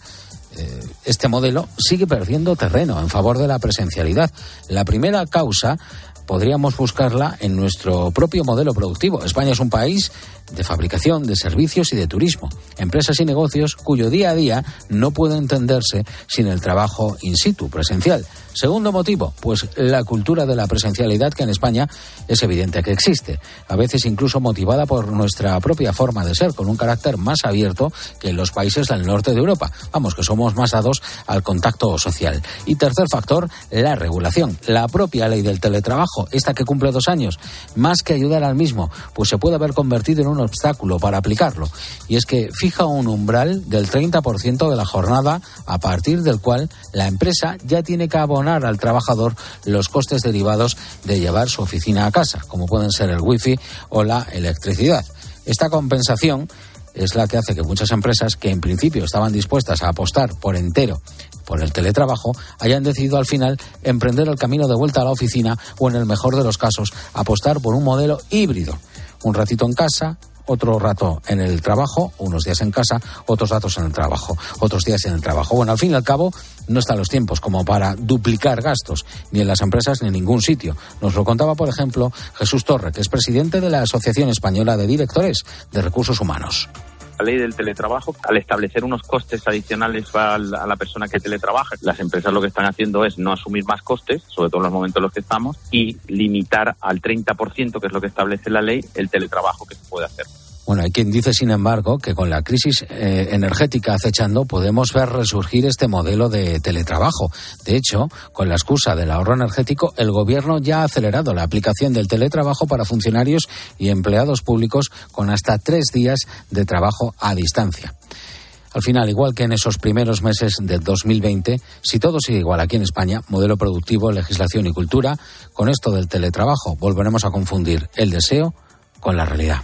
este modelo sigue perdiendo terreno en favor de la presencialidad? La primera causa podríamos buscarla en nuestro propio modelo productivo. España es un país de fabricación, de servicios y de turismo. Empresas y negocios cuyo día a día no puede entenderse sin el trabajo in situ, presencial. Segundo motivo, pues la cultura de la presencialidad que en España es evidente que existe, a veces incluso motivada por nuestra propia forma de ser, con un carácter más abierto que en los países del norte de Europa. Vamos, que somos más dados al contacto social. Y tercer factor, la regulación. La propia ley del teletrabajo, esta que cumple 2 años, más que ayudar al mismo, pues se puede haber convertido en un obstáculo para aplicarlo. Y es que fija un umbral del 30% de la jornada, a partir del cual la empresa ya tiene que abonar al trabajador los costes derivados de llevar su oficina a casa, como pueden ser el wifi o la electricidad. Esta compensación es la que hace que muchas empresas, que en principio estaban dispuestas a apostar por entero por el teletrabajo, hayan decidido al final emprender el camino de vuelta a la oficina o, en el mejor de los casos, apostar por un modelo híbrido. Un ratito en casa, otro rato en el trabajo, unos días en casa, otros ratos en el trabajo, otros días en el trabajo. Bueno, al fin y al cabo, no están los tiempos como para duplicar gastos, ni en las empresas ni en ningún sitio. Nos lo contaba, por ejemplo, Jesús Torre, que es presidente de la Asociación Española de Directores de Recursos Humanos. La ley del teletrabajo, al establecer unos costes adicionales a la persona que teletrabaja, las empresas lo que están haciendo es no asumir más costes, sobre todo en los momentos en los que estamos, y limitar al 30%, que es lo que establece la ley, el teletrabajo que se puede hacer. Bueno, hay quien dice, sin embargo, que con la crisis energética acechando podemos ver resurgir este modelo de teletrabajo. De hecho, con la excusa del ahorro energético, el Gobierno ya ha acelerado la aplicación del teletrabajo para funcionarios y empleados públicos con hasta 3 días de trabajo a distancia. Al final, igual que en esos primeros meses de 2020, si todo sigue igual aquí en España, modelo productivo, legislación y cultura, con esto del teletrabajo volveremos a confundir el deseo con la realidad.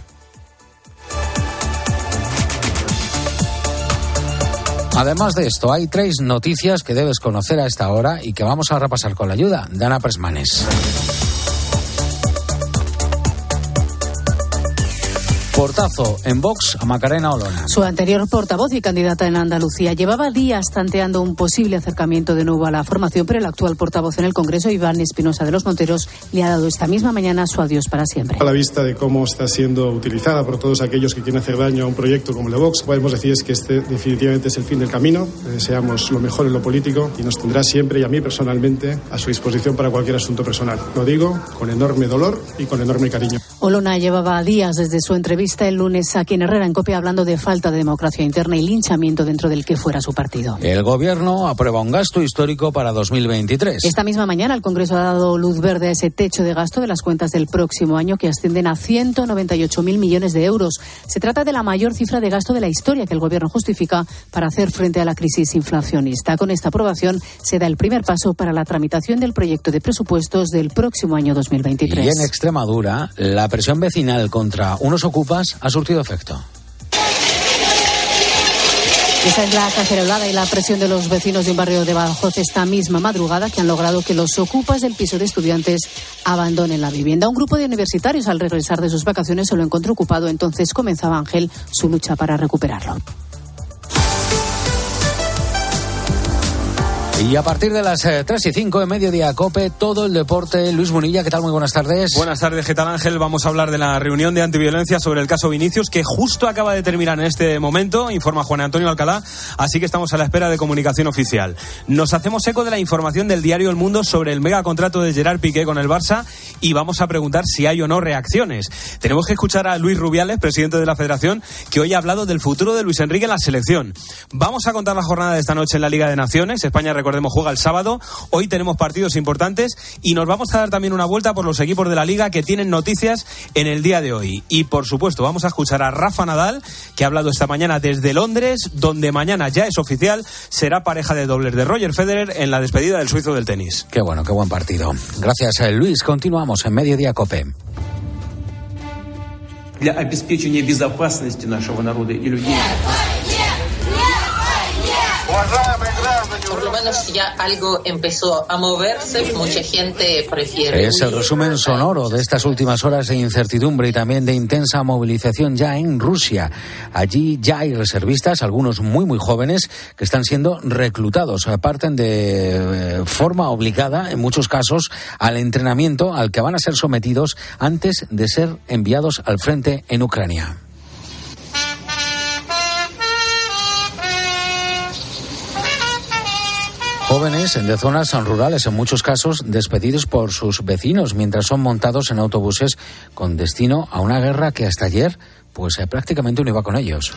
Además de esto, hay 3 noticias que debes conocer a esta hora y que vamos a repasar con la ayuda de Ana Presmanes. Portazo en Vox a Macarena Olona. Su anterior portavoz y candidata en Andalucía llevaba días tanteando un posible acercamiento de nuevo a la formación, pero el actual portavoz en el Congreso, Iván Espinosa de los Monteros, le ha dado esta misma mañana su adiós para siempre. A la vista de cómo está siendo utilizada por todos aquellos que quieren hacer daño a un proyecto como el de Vox, podemos decir es que este definitivamente es el fin del camino. Le deseamos lo mejor en lo político y nos tendrá siempre, y a mí personalmente, a su disposición para cualquier asunto personal. Lo digo con enorme dolor y con enorme cariño. Olona llevaba días desde su entrevista el lunes aquí en Herrera en COPE hablando de falta de democracia interna y linchamiento dentro del que fuera su partido. El Gobierno aprueba un gasto histórico para 2023. Esta misma mañana el Congreso ha dado luz verde a ese techo de gasto de las cuentas del próximo año que ascienden a 198.000 millones de euros. Se trata de la mayor cifra de gasto de la historia que el Gobierno justifica para hacer frente a la crisis inflacionista. Con esta aprobación se da el primer paso para la tramitación del proyecto de presupuestos del próximo año 2023. Y en Extremadura, la presión vecinal contra unos ocupas ha surtido efecto. Esa es la cacerolada y la presión de los vecinos de un barrio de Badajoz esta misma madrugada que han logrado que los ocupas del piso de estudiantes abandonen la vivienda. Un grupo de universitarios al regresar de sus vacaciones se lo encontró ocupado, entonces comenzaba Ángel su lucha para recuperarlo. Y a partir de las 3:05 en Mediodía COPE, todo el deporte. Luis Munilla, ¿qué tal? Muy buenas tardes. Buenas tardes, ¿qué tal, Ángel? Vamos a hablar de la reunión de antiviolencia sobre el caso Vinicius, que justo acaba de terminar en este momento, informa Juan Antonio Alcalá, así que estamos a la espera de comunicación oficial. Nos hacemos eco de la información del diario El Mundo sobre el megacontrato de Gerard Piqué con el Barça y vamos a preguntar si hay o no reacciones. Tenemos que escuchar a Luis Rubiales, presidente de la Federación, que hoy ha hablado del futuro de Luis Enrique en la selección. Vamos a contar la jornada de esta noche en la Liga de Naciones. España, recordemos, juega el sábado. Hoy tenemos partidos importantes y nos vamos a dar también una vuelta por los equipos de la Liga que tienen noticias en el día de hoy. Y por supuesto vamos a escuchar a Rafa Nadal, que ha hablado esta mañana desde Londres, donde mañana ya es oficial, será pareja de dobles de Roger Federer en la despedida del suizo del tenis. Qué bueno, qué buen partido. Gracias, Luis. Continuamos en Mediodía COPE. Для обеспечения безопасности нашего народа и людей. Por lo menos ya algo empezó a moverse, mucha gente prefiere. Es el resumen sonoro de estas últimas horas de incertidumbre y también de intensa movilización ya en Rusia. Allí ya hay reservistas, algunos muy muy jóvenes, que están siendo reclutados. Parten de forma obligada, en muchos casos, al entrenamiento al que van a ser sometidos antes de ser enviados al frente en Ucrania. Jóvenes de zonas rurales, en muchos casos despedidos por sus vecinos mientras son montados en autobuses con destino a una guerra que hasta ayer pues prácticamente no iba con ellos.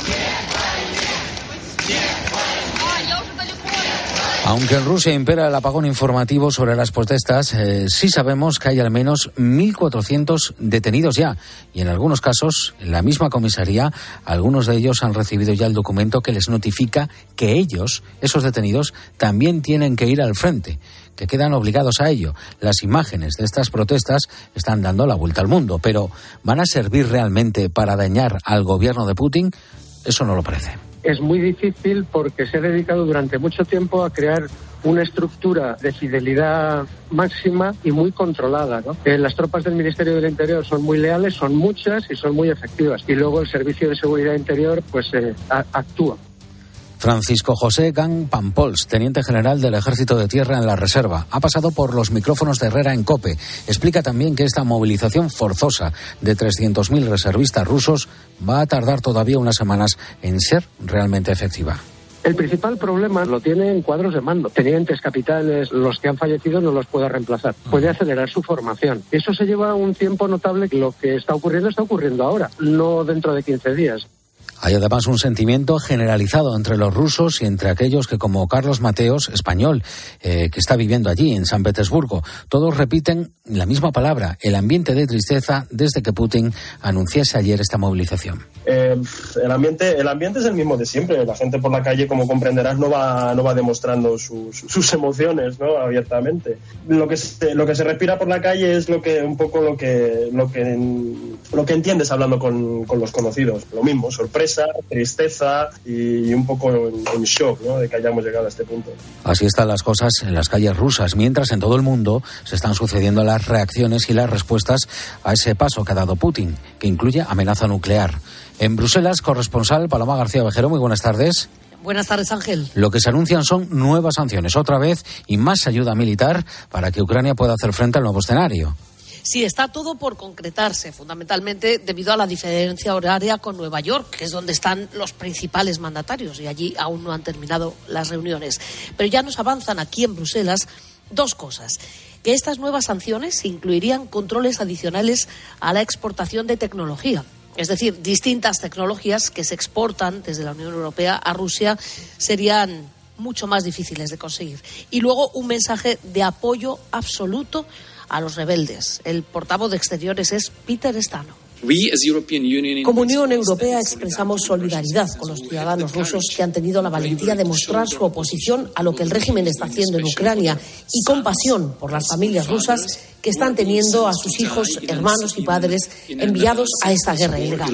Aunque en Rusia impera el apagón informativo sobre las protestas, sí sabemos que hay al menos 1.400 detenidos ya. Y en algunos casos, en la misma comisaría, algunos de ellos han recibido ya el documento que les notifica que ellos, esos detenidos, también tienen que ir al frente, que quedan obligados a ello. Las imágenes de estas protestas están dando la vuelta al mundo, pero ¿van a servir realmente para dañar al gobierno de Putin? Eso no lo parece. Es muy difícil porque se ha dedicado durante mucho tiempo a crear una estructura de fidelidad máxima y muy controlada, ¿no? Las tropas del Ministerio del Interior son muy leales, son muchas y son muy efectivas. Y luego el Servicio de Seguridad Interior pues actúa. Francisco José Gang Pampols, teniente general del Ejército de Tierra en la Reserva, ha pasado por los micrófonos de Herrera en COPE. Explica también que esta movilización forzosa de 300.000 reservistas rusos va a tardar todavía unas semanas en ser realmente efectiva. El principal problema lo tiene en cuadros de mando. Tenientes, capitanes, los que han fallecido no los puede reemplazar. Puede acelerar su formación. Eso se lleva un tiempo notable. Lo que está ocurriendo ahora, no dentro de 15 días. Hay además un sentimiento generalizado entre los rusos y entre aquellos que, como Carlos Mateos, español, que está viviendo allí, en San Petersburgo, todos repiten la misma palabra, el ambiente de tristeza, desde que Putin anunciase ayer esta movilización. El ambiente es el mismo de siempre. La gente por la calle, como comprenderás, no va demostrando sus emociones, ¿no? Abiertamente. Lo que se respira por la calle es lo que entiendes hablando con los conocidos. Lo mismo, sorpresa, sorpresa, tristeza y un poco en shock, ¿no?, de que hayamos llegado a este punto. Así están las cosas en las calles rusas, mientras en todo el mundo se están sucediendo las reacciones y las respuestas a ese paso que ha dado Putin, que incluye amenaza nuclear. En Bruselas, corresponsal Paloma García Vejero, muy buenas tardes. Buenas tardes, Ángel. Lo que se anuncian son nuevas sanciones, otra vez, y más ayuda militar para que Ucrania pueda hacer frente al nuevo escenario. Sí, está todo por concretarse, fundamentalmente debido a la diferencia horaria con Nueva York, que es donde están los principales mandatarios, y allí aún no han terminado las reuniones. Pero ya nos avanzan aquí en Bruselas dos cosas: que estas nuevas sanciones incluirían controles adicionales a la exportación de tecnología. Es decir, distintas tecnologías que se exportan desde la Unión Europea a Rusia serían mucho más difíciles de conseguir. Y luego un mensaje de apoyo absoluto a los rebeldes. El portavoz de Exteriores es Peter Stano. Como Unión Europea expresamos solidaridad con los ciudadanos rusos que han tenido la valentía de mostrar su oposición a lo que el régimen está haciendo en Ucrania y compasión por las familias rusas que están teniendo a sus hijos, hermanos y padres enviados a esta guerra ilegal.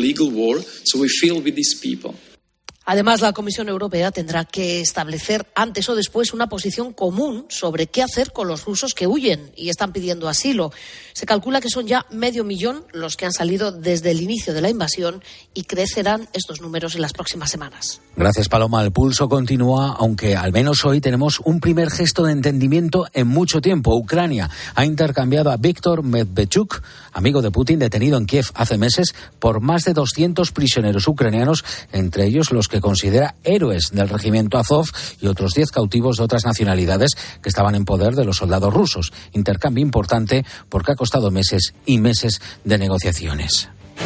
Además, la Comisión Europea tendrá que establecer antes o después una posición común sobre qué hacer con los rusos que huyen y están pidiendo asilo. Se calcula que son ya 500.000 los que han salido desde el inicio de la invasión y crecerán estos números en las próximas semanas. Gracias, Paloma. El pulso continúa, aunque al menos hoy tenemos un primer gesto de entendimiento en mucho tiempo. Ucrania ha intercambiado a Víktor Medvedchuk, amigo de Putin, detenido en Kiev hace meses, por más de 200 prisioneros ucranianos, entre ellos los que considera héroes del regimiento Azov y otros 10 cautivos de otras nacionalidades que estaban en poder de los soldados rusos. Intercambio importante porque ha costado meses y meses de negociaciones.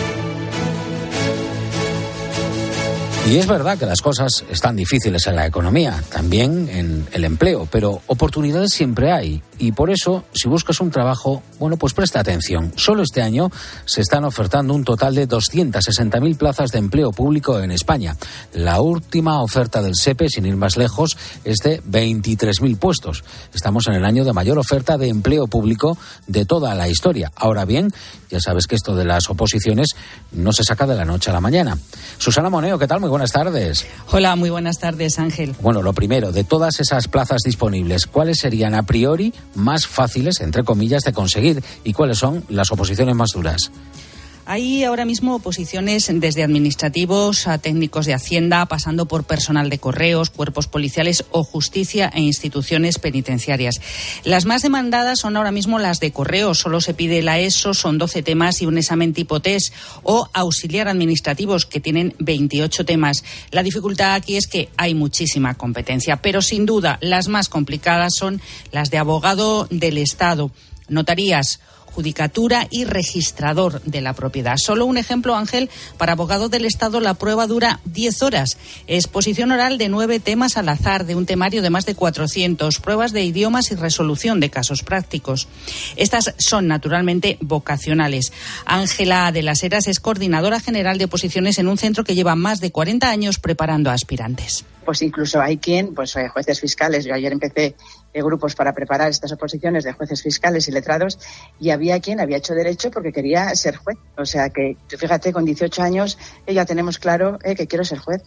Y es verdad que las cosas están difíciles en la economía, también en el empleo, pero oportunidades siempre hay. Y por eso, si buscas un trabajo, bueno, pues presta atención. Solo este año se están ofertando un total de 260.000 plazas de empleo público en España. La última oferta del SEPE, sin ir más lejos, es de 23.000 puestos. Estamos en el año de mayor oferta de empleo público de toda la historia. Ahora bien, ya sabes que esto de las oposiciones no se saca de la noche a la mañana. Susana Moneo, ¿qué tal? Muy buenas tardes. Hola, muy buenas tardes, Ángel. Bueno, lo primero, de todas esas plazas disponibles, ¿cuáles serían a priori más fáciles, entre comillas, de conseguir y cuáles son las oposiciones más duras? Hay ahora mismo oposiciones desde administrativos a técnicos de Hacienda, pasando por personal de correos, cuerpos policiales o justicia e instituciones penitenciarias. Las más demandadas son ahora mismo las de correos. Solo se pide la ESO, son 12 temas y un examen tipo test, o auxiliar administrativos, que tienen 28 temas. La dificultad aquí es que hay muchísima competencia, pero sin duda las más complicadas son las de abogado del Estado, notarías, judicatura y registrador de la propiedad. Solo un ejemplo, Ángel: para abogado del Estado la prueba dura 10 horas. Exposición oral de 9 temas al azar, de un temario de más de 400. Pruebas de idiomas y resolución de casos prácticos. Estas son naturalmente vocacionales. Ángela de las Heras es coordinadora general de oposiciones en un centro que lleva más de 40 años preparando a aspirantes. Pues incluso hay quien, jueces fiscales. Yo ayer empecé grupos para preparar estas oposiciones de jueces fiscales y letrados, y había quien había hecho derecho porque quería ser juez. O sea que, fíjate, con 18 años ya tenemos claro que quiero ser juez.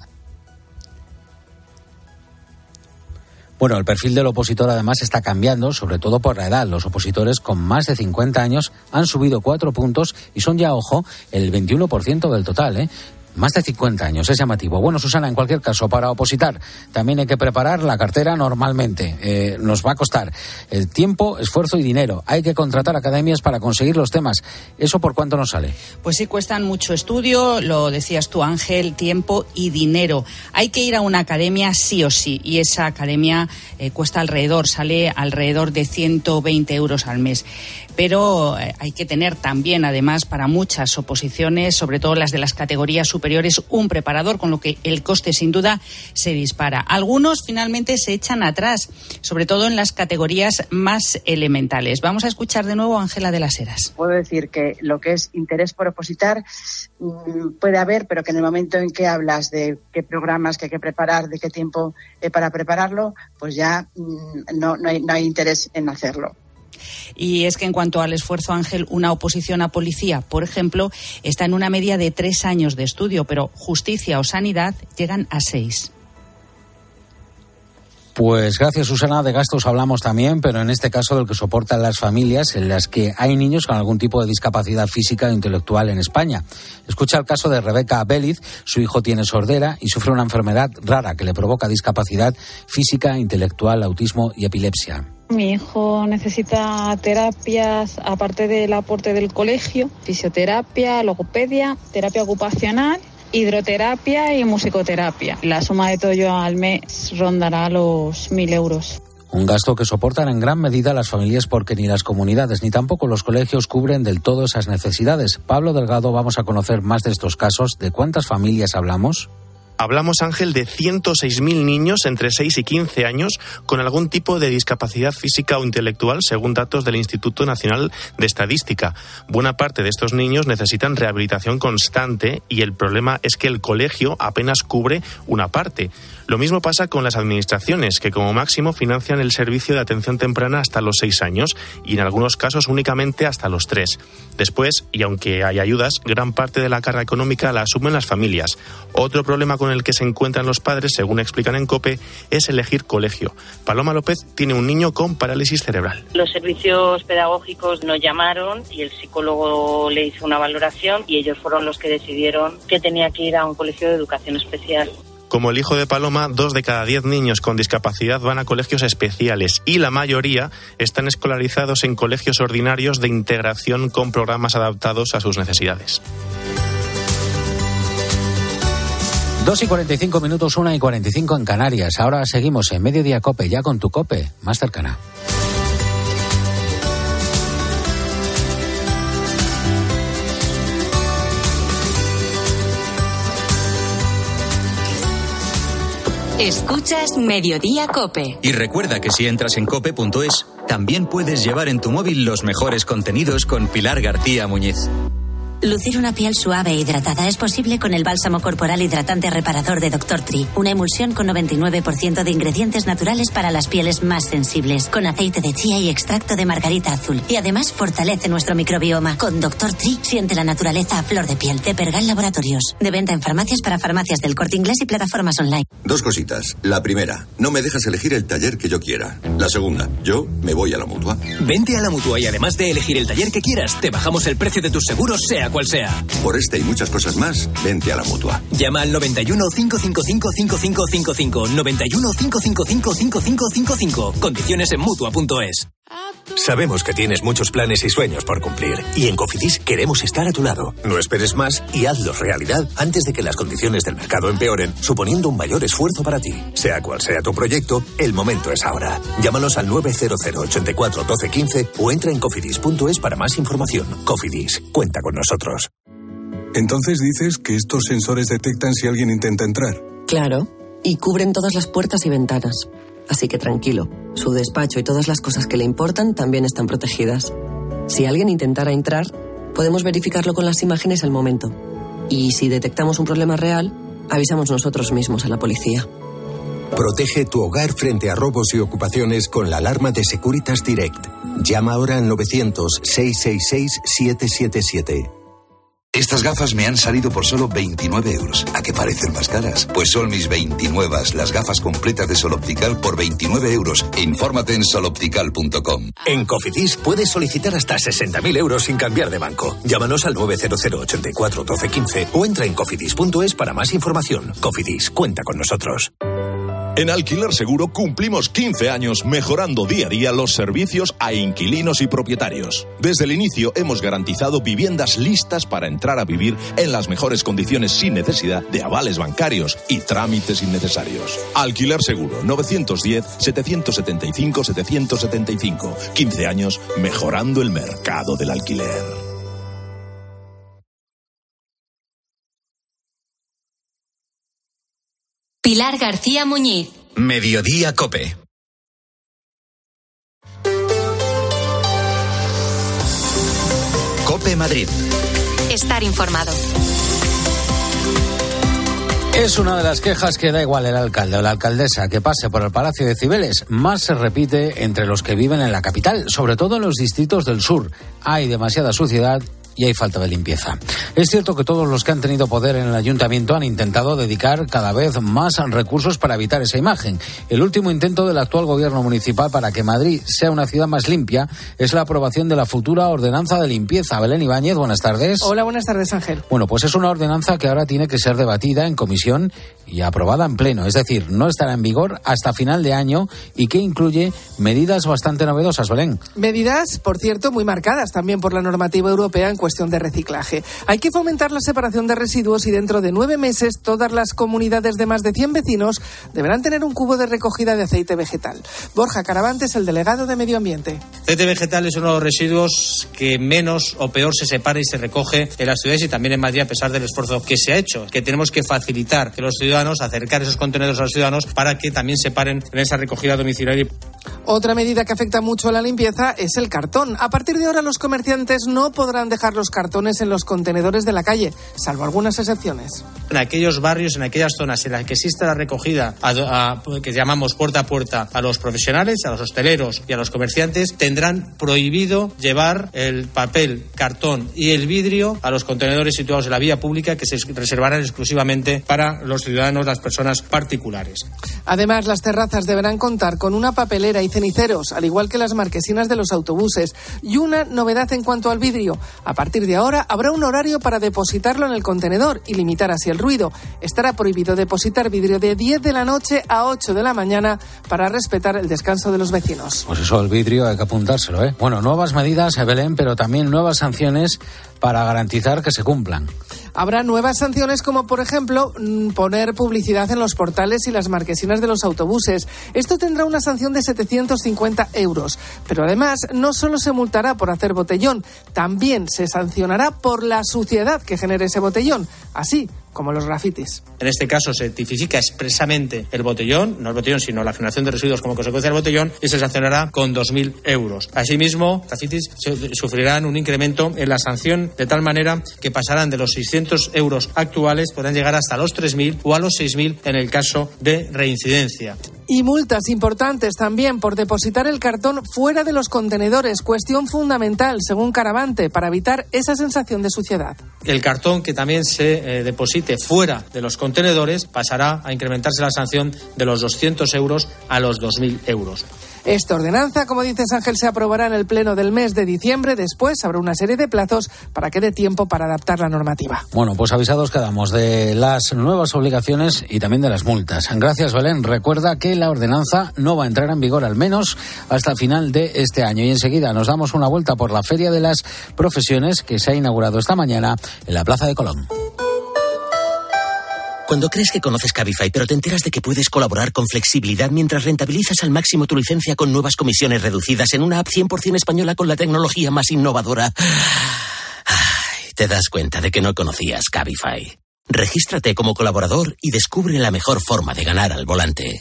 Bueno, el perfil del opositor además está cambiando, sobre todo por la edad. Los opositores con más de 50 años han subido 4 puntos y son ya, ojo, el 21% del total, Más de 50 años, es llamativo. Bueno, Susana, en cualquier caso, para opositar también hay que preparar la cartera normalmente. Nos va a costar tiempo, esfuerzo y dinero. Hay que contratar academias para conseguir los temas. ¿Eso por cuánto nos sale? Pues sí, cuestan mucho estudio, lo decías tú, Ángel, tiempo y dinero. Hay que ir a una academia sí o sí, y esa academia sale alrededor de 120 euros al mes. Pero hay que tener también, además, para muchas oposiciones, sobre todo las de las categorías superiores, un preparador, con lo que el coste sin duda se dispara. Algunos finalmente se echan atrás, sobre todo en las categorías más elementales. Vamos a escuchar de nuevo a Ángela de las Heras. Puedo decir que lo que es interés por opositar puede haber, pero que en el momento en que hablas de qué programas que hay que preparar, de qué tiempo para prepararlo, pues ya no hay interés en hacerlo. Y es que en cuanto al esfuerzo, Ángel, una oposición a policía, por ejemplo, está en una media de 3 años de estudio, pero justicia o sanidad llegan a 6. Pues gracias, Susana. De gastos hablamos también, pero en este caso del que soportan las familias en las que hay niños con algún tipo de discapacidad física o intelectual en España. Escucha el caso de Rebeca Béliz. Su hijo tiene sordera y sufre una enfermedad rara que le provoca discapacidad física, intelectual, autismo y epilepsia. Mi hijo necesita terapias, aparte del aporte del colegio, fisioterapia, logopedia, terapia ocupacional, hidroterapia y musicoterapia. La suma de todo ello al mes rondará los 1.000 euros. Un gasto que soportan en gran medida las familias porque ni las comunidades ni tampoco los colegios cubren del todo esas necesidades. Pablo Delgado, vamos a conocer más de estos casos. ¿De cuántas familias hablamos? Hablamos, Ángel, de 106.000 niños entre 6 y 15 años con algún tipo de discapacidad física o intelectual, según datos del Instituto Nacional de Estadística. Buena parte de estos niños necesitan rehabilitación constante y el problema es que el colegio apenas cubre una parte. Lo mismo pasa con las administraciones, que como máximo financian el servicio de atención temprana hasta los 6 años y en algunos casos únicamente hasta los 3. Después, y aunque hay ayudas, gran parte de la carga económica la asumen las familias. Otro problema con el que se encuentran los padres, según explican en COPE, es elegir colegio. Paloma López tiene un niño con parálisis cerebral. Los servicios pedagógicos nos llamaron y el psicólogo le hizo una valoración y ellos fueron los que decidieron que tenía que ir a un colegio de educación especial. Como el hijo de Paloma, 2 de cada 10 niños con discapacidad van a colegios especiales y la mayoría están escolarizados en colegios ordinarios de integración con programas adaptados a sus necesidades. 2:45 minutos, 1:45 en Canarias. Ahora seguimos en Mediodía COPE, ya con tu COPE más cercana. Escuchas Mediodía COPE. Y recuerda que si entras en cope.es, también puedes llevar en tu móvil los mejores contenidos con Pilar García Muñiz. Lucir una piel suave e hidratada es posible con el bálsamo corporal hidratante reparador de Dr. Tree, una emulsión con 99% de ingredientes naturales para las pieles más sensibles, con aceite de chía y extracto de margarita azul. Y además fortalece nuestro microbioma. Con Dr. Tree siente la naturaleza a flor de piel. De Pergal Laboratorios. De venta en farmacias para farmacias del Corte Inglés y plataformas online. 2 cositas. La primera, no me dejas elegir el taller que yo quiera. La segunda, yo me voy a la Mutua. Vente a la Mutua y además de elegir el taller que quieras, te bajamos el precio de tus seguros, sea cual sea. Por esta y muchas cosas más, vente a la Mutua. Llama al 91 555 5555. 91 555 5555. Condiciones en Mutua.es. Sabemos que tienes muchos planes y sueños por cumplir, y en Cofidis queremos estar a tu lado. No esperes más y hazlos realidad antes de que las condiciones del mercado empeoren, suponiendo un mayor esfuerzo para ti. Sea cual sea tu proyecto, el momento es ahora. Llámanos al 900 84 12 15 o entra en cofidis.es para más información. Cofidis, cuenta con nosotros. Entonces dices que estos sensores detectan si alguien intenta entrar. Claro, y cubren todas las puertas y ventanas. Así que tranquilo, su despacho y todas las cosas que le importan también están protegidas. Si alguien intentara entrar, podemos verificarlo con las imágenes al momento. Y si detectamos un problema real, avisamos nosotros mismos a la policía. Protege tu hogar frente a robos y ocupaciones con la alarma de Securitas Direct. Llama ahora al 900-666-777. Estas gafas me han salido por solo 29 euros. ¿A qué parecen más caras? Pues son mis 29, las gafas completas de Sol Optical por 29 euros. Infórmate en soloptical.com. En Cofidis puedes solicitar hasta 60.000 euros sin cambiar de banco. Llámanos al 900 84 12 15 o entra en cofidis.es para más información. Cofidis, cuenta con nosotros. En Alquiler Seguro cumplimos 15 años mejorando día a día los servicios a inquilinos y propietarios. Desde el inicio hemos garantizado viviendas listas para entrar a vivir en las mejores condiciones sin necesidad de avales bancarios y trámites innecesarios. Alquiler Seguro, 910-775-775. 15 años mejorando el mercado del alquiler. Pilar García Muñiz. Mediodía COPE. COPE Madrid. Estar informado. Es una de las quejas que da igual el alcalde o la alcaldesa que pase por el Palacio de Cibeles. Más se repite entre los que viven en la capital, sobre todo en los distritos del sur. Hay demasiada suciedad y hay falta de limpieza. Es cierto que todos los que han tenido poder en el ayuntamiento han intentado dedicar cada vez más recursos para evitar esa imagen. El último intento del actual gobierno municipal para que Madrid sea una ciudad más limpia es la aprobación de la futura ordenanza de limpieza. Belén Ibáñez, buenas tardes. Hola, buenas tardes, Ángel. Bueno, pues es una ordenanza que ahora tiene que ser debatida en comisión y aprobada en pleno. Es decir, no estará en vigor hasta final de año y que incluye medidas bastante novedosas, Belén. Medidas, por cierto, muy marcadas también por la normativa europea en cuestión de reciclaje. Hay que fomentar la separación de residuos y dentro de 9 meses todas las comunidades de más de 100 vecinos deberán tener un cubo de recogida de aceite vegetal. Borja Caravante es el delegado de Medio Ambiente. Aceite vegetal es uno de los residuos que menos o peor se separa y se recoge en las ciudades y también en Madrid, a pesar del esfuerzo que se ha hecho, que tenemos que facilitar que los ciudadanos, acercar esos contenedores a los ciudadanos para que también se paren en esa recogida domiciliaria. Otra medida que afecta mucho a la limpieza es el cartón. A partir de ahora los comerciantes no podrán dejar los cartones en los contenedores de la calle, salvo algunas excepciones. En aquellos barrios, en aquellas zonas en las que exista la recogida, que llamamos puerta a puerta, a los profesionales, a los hosteleros y a los comerciantes, tendrán prohibido llevar el papel, cartón y el vidrio a los contenedores situados en la vía pública, que se reservarán exclusivamente para los ciudadanos, las personas particulares. Además, las terrazas deberán contar con una papelera y ceniceros, al igual que las marquesinas de los autobuses. Y una novedad en cuanto al vidrio. A partir de ahora habrá un horario para depositarlo en el contenedor y limitar así el ruido. Estará prohibido depositar vidrio de 10 de la noche a 8 de la mañana para respetar el descanso de los vecinos. Pues eso, el vidrio hay que apuntárselo, ¿eh? Bueno, nuevas medidas, Belén, pero también nuevas sanciones para garantizar que se cumplan. Habrá nuevas sanciones como, por ejemplo, poner publicidad en los portales y las marquesinas de los autobuses. Esto tendrá una sanción de 750 euros. Pero además, no solo se multará por hacer botellón, también se sancionará por la suciedad que genere ese botellón, así como los grafitis. En este caso se tipifica expresamente el botellón, no el botellón, sino la generación de residuos como consecuencia del botellón, y se sancionará con 2.000 euros. Asimismo, grafitis sufrirán un incremento en la sanción de tal manera que pasarán de los 600 euros actuales, podrán llegar hasta los 3.000 o a los 6.000 en el caso de reincidencia. Y multas importantes también por depositar el cartón fuera de los contenedores, cuestión fundamental, según Caravante, para evitar esa sensación de suciedad. El cartón que también se deposite fuera de los contenedores pasará a incrementarse la sanción de los 200 euros a los 2.000 euros. Esta ordenanza, como dices, Ángel, se aprobará en el pleno del mes de diciembre. Después habrá una serie de plazos para que dé tiempo para adaptar la normativa. Bueno, pues avisados quedamos de las nuevas obligaciones y también de las multas. Gracias, Belén. Recuerda que la ordenanza no va a entrar en vigor al menos hasta el final de este año. Y enseguida nos damos una vuelta por la Feria de las Profesiones que se ha inaugurado esta mañana en la Plaza de Colón. Cuando crees que conoces Cabify, pero te enteras de que puedes colaborar con flexibilidad mientras rentabilizas al máximo tu licencia con nuevas comisiones reducidas en una app 100% española con la tecnología más innovadora, te das cuenta de que no conocías Cabify. Regístrate como colaborador y descubre la mejor forma de ganar al volante.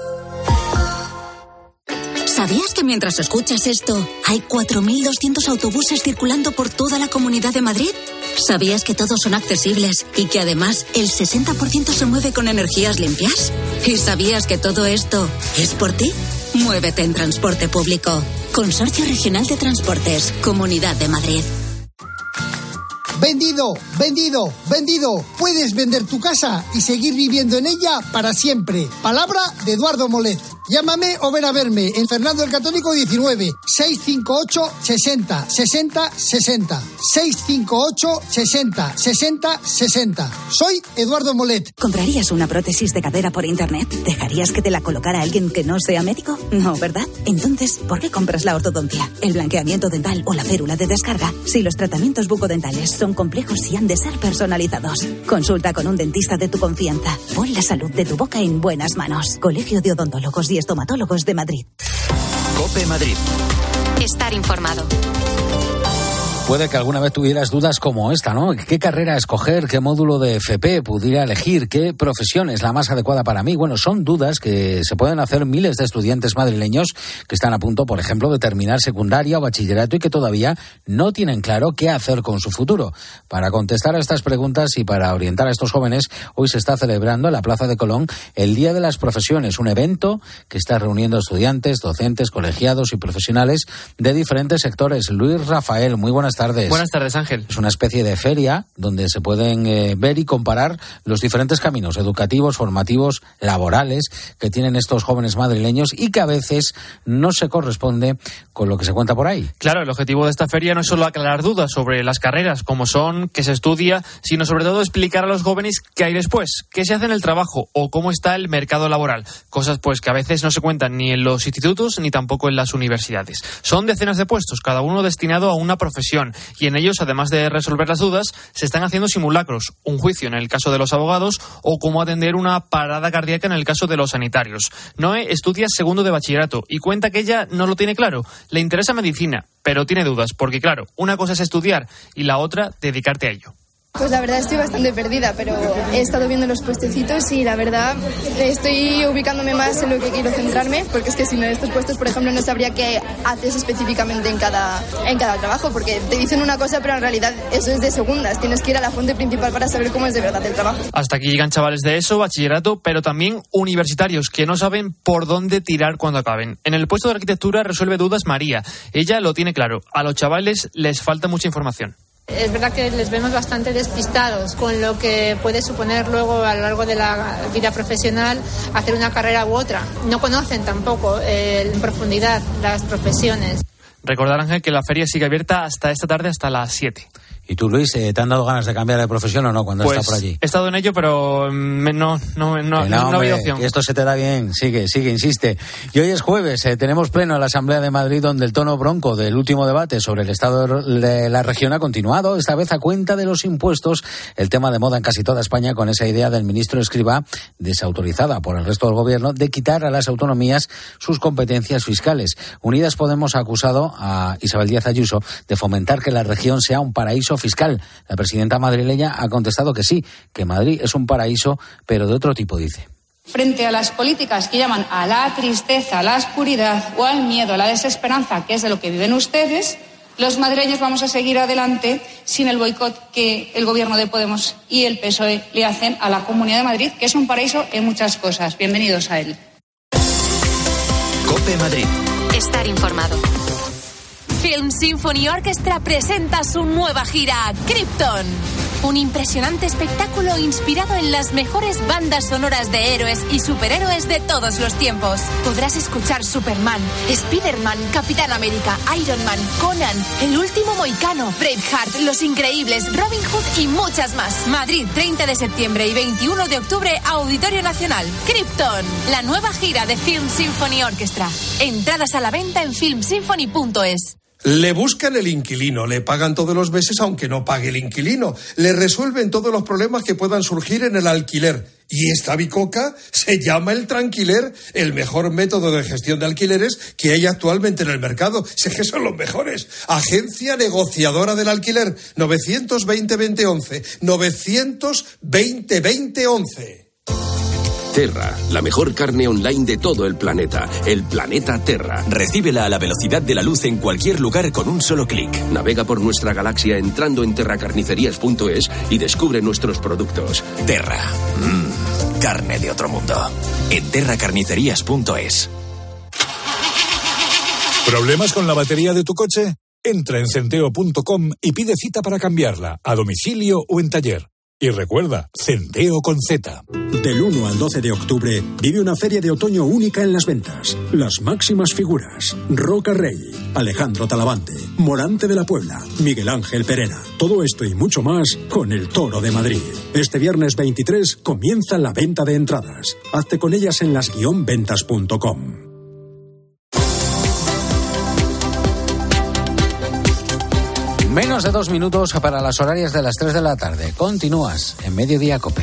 ¿Sabías que mientras escuchas esto, hay 4.200 autobuses circulando por toda la Comunidad de Madrid? ¿Sabías que todos son accesibles y que además el 60% se mueve con energías limpias? ¿Y sabías que todo esto es por ti? Muévete en transporte público. Consorcio Regional de Transportes, Comunidad de Madrid. ¡Vendido! ¡Vendido! ¡Vendido! Puedes vender tu casa y seguir viviendo en ella para siempre. Palabra de Eduardo Molet. Llámame o ven a verme en Fernando el Católico 19 658 60 60 60 658 60 60 60. Soy Eduardo Molet. ¿Comprarías una prótesis de cadera por internet? ¿Dejarías que te la colocara alguien que no sea médico? No, ¿verdad? Entonces, ¿por qué compras la ortodoncia, el blanqueamiento dental o la férula de descarga? Si los tratamientos bucodentales son complejos y han de ser personalizados. Consulta con un dentista de tu confianza. Pon la salud de tu boca en buenas manos. Colegio de Odontólogos y Estomatólogos de Madrid. COPE Madrid. Estar informado. Puede que alguna vez tuvieras dudas como esta, ¿no? ¿Qué carrera escoger? ¿Qué módulo de FP pudiera elegir? ¿Qué profesión es la más adecuada para mí? Bueno, son dudas que se pueden hacer miles de estudiantes madrileños que están a punto, por ejemplo, de terminar secundaria o bachillerato y que todavía no tienen claro qué hacer con su futuro. Para contestar a estas preguntas y para orientar a estos jóvenes, hoy se está celebrando en la Plaza de Colón el Día de las Profesiones, un evento que está reuniendo estudiantes, docentes, colegiados y profesionales de diferentes sectores. Luis Rafael, muy buenas tardes. Buenas tardes, Ángel. Es una especie de feria donde se pueden ver y comparar los diferentes caminos educativos, formativos, laborales que tienen estos jóvenes madrileños y que a veces no se corresponde con lo que se cuenta por ahí. Claro, el objetivo de esta feria no es solo aclarar dudas sobre las carreras, cómo son, qué se estudia, sino sobre todo explicar a los jóvenes qué hay después, qué se hace en el trabajo o cómo está el mercado laboral. Cosas pues que a veces no se cuentan ni en los institutos ni tampoco en las universidades. Son decenas de puestos, cada uno destinado a una profesión, y en ellos, además de resolver las dudas, se están haciendo simulacros, un juicio en el caso de los abogados o cómo atender una parada cardíaca en el caso de los sanitarios. Noé estudia segundo de bachillerato y cuenta que ella no lo tiene claro. Le interesa medicina, pero tiene dudas, porque claro, una cosa es estudiar y la otra dedicarte a ello. Pues la verdad estoy bastante perdida, pero he estado viendo los puestecitos y la verdad estoy ubicándome más en lo que quiero centrarme, porque es que sin estos puestos, por ejemplo, no sabría qué haces específicamente en cada trabajo, porque te dicen una cosa, pero en realidad eso es de segundas. Tienes que ir a la fuente principal para saber cómo es de verdad el trabajo. Hasta aquí llegan chavales de ESO, bachillerato, pero también universitarios que no saben por dónde tirar cuando acaben. En el puesto de arquitectura resuelve dudas María. Ella lo tiene claro. A los chavales les falta mucha información. Es verdad que les vemos bastante despistados con lo que puede suponer luego a lo largo de la vida profesional hacer una carrera u otra. No conocen tampoco en profundidad las profesiones. Recordar, Ángel, que la feria sigue abierta hasta esta tarde, hasta las 7. ¿Y tú, Luis, te han dado ganas de cambiar de profesión o no cuando pues estás por allí? He estado en ello, pero no ha habido opción. Esto se te da bien, sigue, insiste. Y hoy es jueves, tenemos pleno en la Asamblea de Madrid, donde el tono bronco del último debate sobre el estado de la región ha continuado, esta vez a cuenta de los impuestos, el tema de moda en casi toda España, con esa idea del ministro Escrivá, desautorizada por el resto del gobierno, de quitar a las autonomías sus competencias fiscales. Unidas Podemos ha acusado a Isabel Díaz Ayuso de fomentar que la región sea un paraíso fiscal. La presidenta madrileña ha contestado que sí, que Madrid es un paraíso, pero de otro tipo, dice. Frente a las políticas que llaman a la tristeza, a la oscuridad o al miedo, a la desesperanza, que es de lo que viven ustedes, los madrileños vamos a seguir adelante sin el boicot que el gobierno de Podemos y el PSOE le hacen a la Comunidad de Madrid, que es un paraíso en muchas cosas. Bienvenidos a él. COPE Madrid. Estar informado. Film Symphony Orchestra presenta su nueva gira, Krypton. Un impresionante espectáculo inspirado en las mejores bandas sonoras de héroes y superhéroes de todos los tiempos. Podrás escuchar Superman, Spiderman, Capitán América, Iron Man, Conan, El Último Mohicano, Braveheart, Los Increíbles, Robin Hood y muchas más. Madrid, 30 de septiembre y 21 de octubre, Auditorio Nacional. Krypton, la nueva gira de Film Symphony Orchestra. Entradas a la venta en filmsymphony.es. Le buscan el inquilino, le pagan todos los meses aunque no pague el inquilino, le resuelven todos los problemas que puedan surgir en el alquiler. Y esta bicoca se llama el Tranquiler, el mejor método de gestión de alquileres que hay actualmente en el mercado. Sé que son los mejores. Agencia negociadora del alquiler, 920-2011, 920-2011. Terra, la mejor carne online de todo el planeta. El planeta Terra. Recíbela a la velocidad de la luz en cualquier lugar con un solo clic. Navega por nuestra galaxia entrando en terracarnicerías.es y descubre nuestros productos. Terra. Carne de otro mundo. En terracarnicerías.es. ¿Problemas con la batería de tu coche? Entra en centeo.com y pide cita para cambiarla, a domicilio o en taller. Y recuerda, Centeo con Z. Del 1 al 12 de octubre vive una feria de otoño única en las ventas. Las máximas figuras: Roca Rey, Alejandro Talavante, Morante de la Puebla, Miguel Ángel Perena. Todo esto y mucho más con el Toro de Madrid. Este viernes 23 comienza la venta de entradas. Hazte con ellas en las-ventas.com. Menos de 2 minutos para las horarias de las 3 de la tarde. Continúas en Mediodía COPE.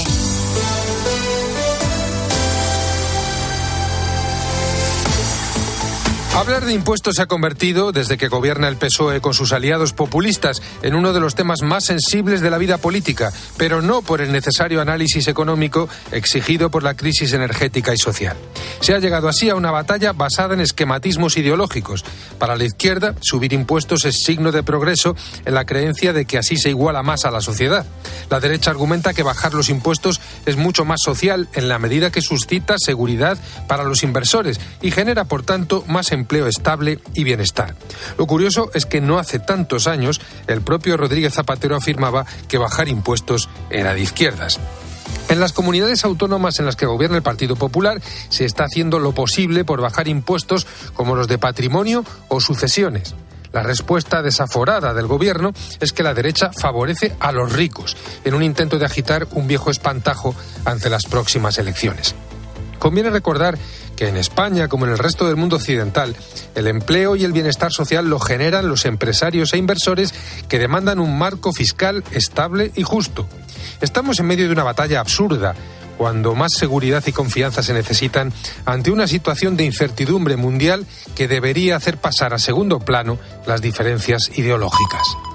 Hablar de impuestos se ha convertido, desde que gobierna el PSOE con sus aliados populistas, en uno de los temas más sensibles de la vida política, pero no por el necesario análisis económico exigido por la crisis energética y social. Se ha llegado así a una batalla basada en esquematismos ideológicos. Para la izquierda, subir impuestos es signo de progreso en la creencia de que así se iguala más a la sociedad. La derecha argumenta que bajar los impuestos es mucho más social en la medida que suscita seguridad para los inversores y genera, por tanto, más empleo estable y bienestar. Lo curioso es que no hace tantos años el propio Rodríguez Zapatero afirmaba que bajar impuestos era de izquierdas. En las comunidades autónomas en las que gobierna el Partido Popular se está haciendo lo posible por bajar impuestos como los de patrimonio o sucesiones. La respuesta desaforada del gobierno es que la derecha favorece a los ricos en un intento de agitar un viejo espantajo ante las próximas elecciones. Conviene recordar que en España, como en el resto del mundo occidental, el empleo y el bienestar social lo generan los empresarios e inversores que demandan un marco fiscal estable y justo. Estamos en medio de una batalla absurda, cuando más seguridad y confianza se necesitan ante una situación de incertidumbre mundial que debería hacer pasar a segundo plano las diferencias ideológicas.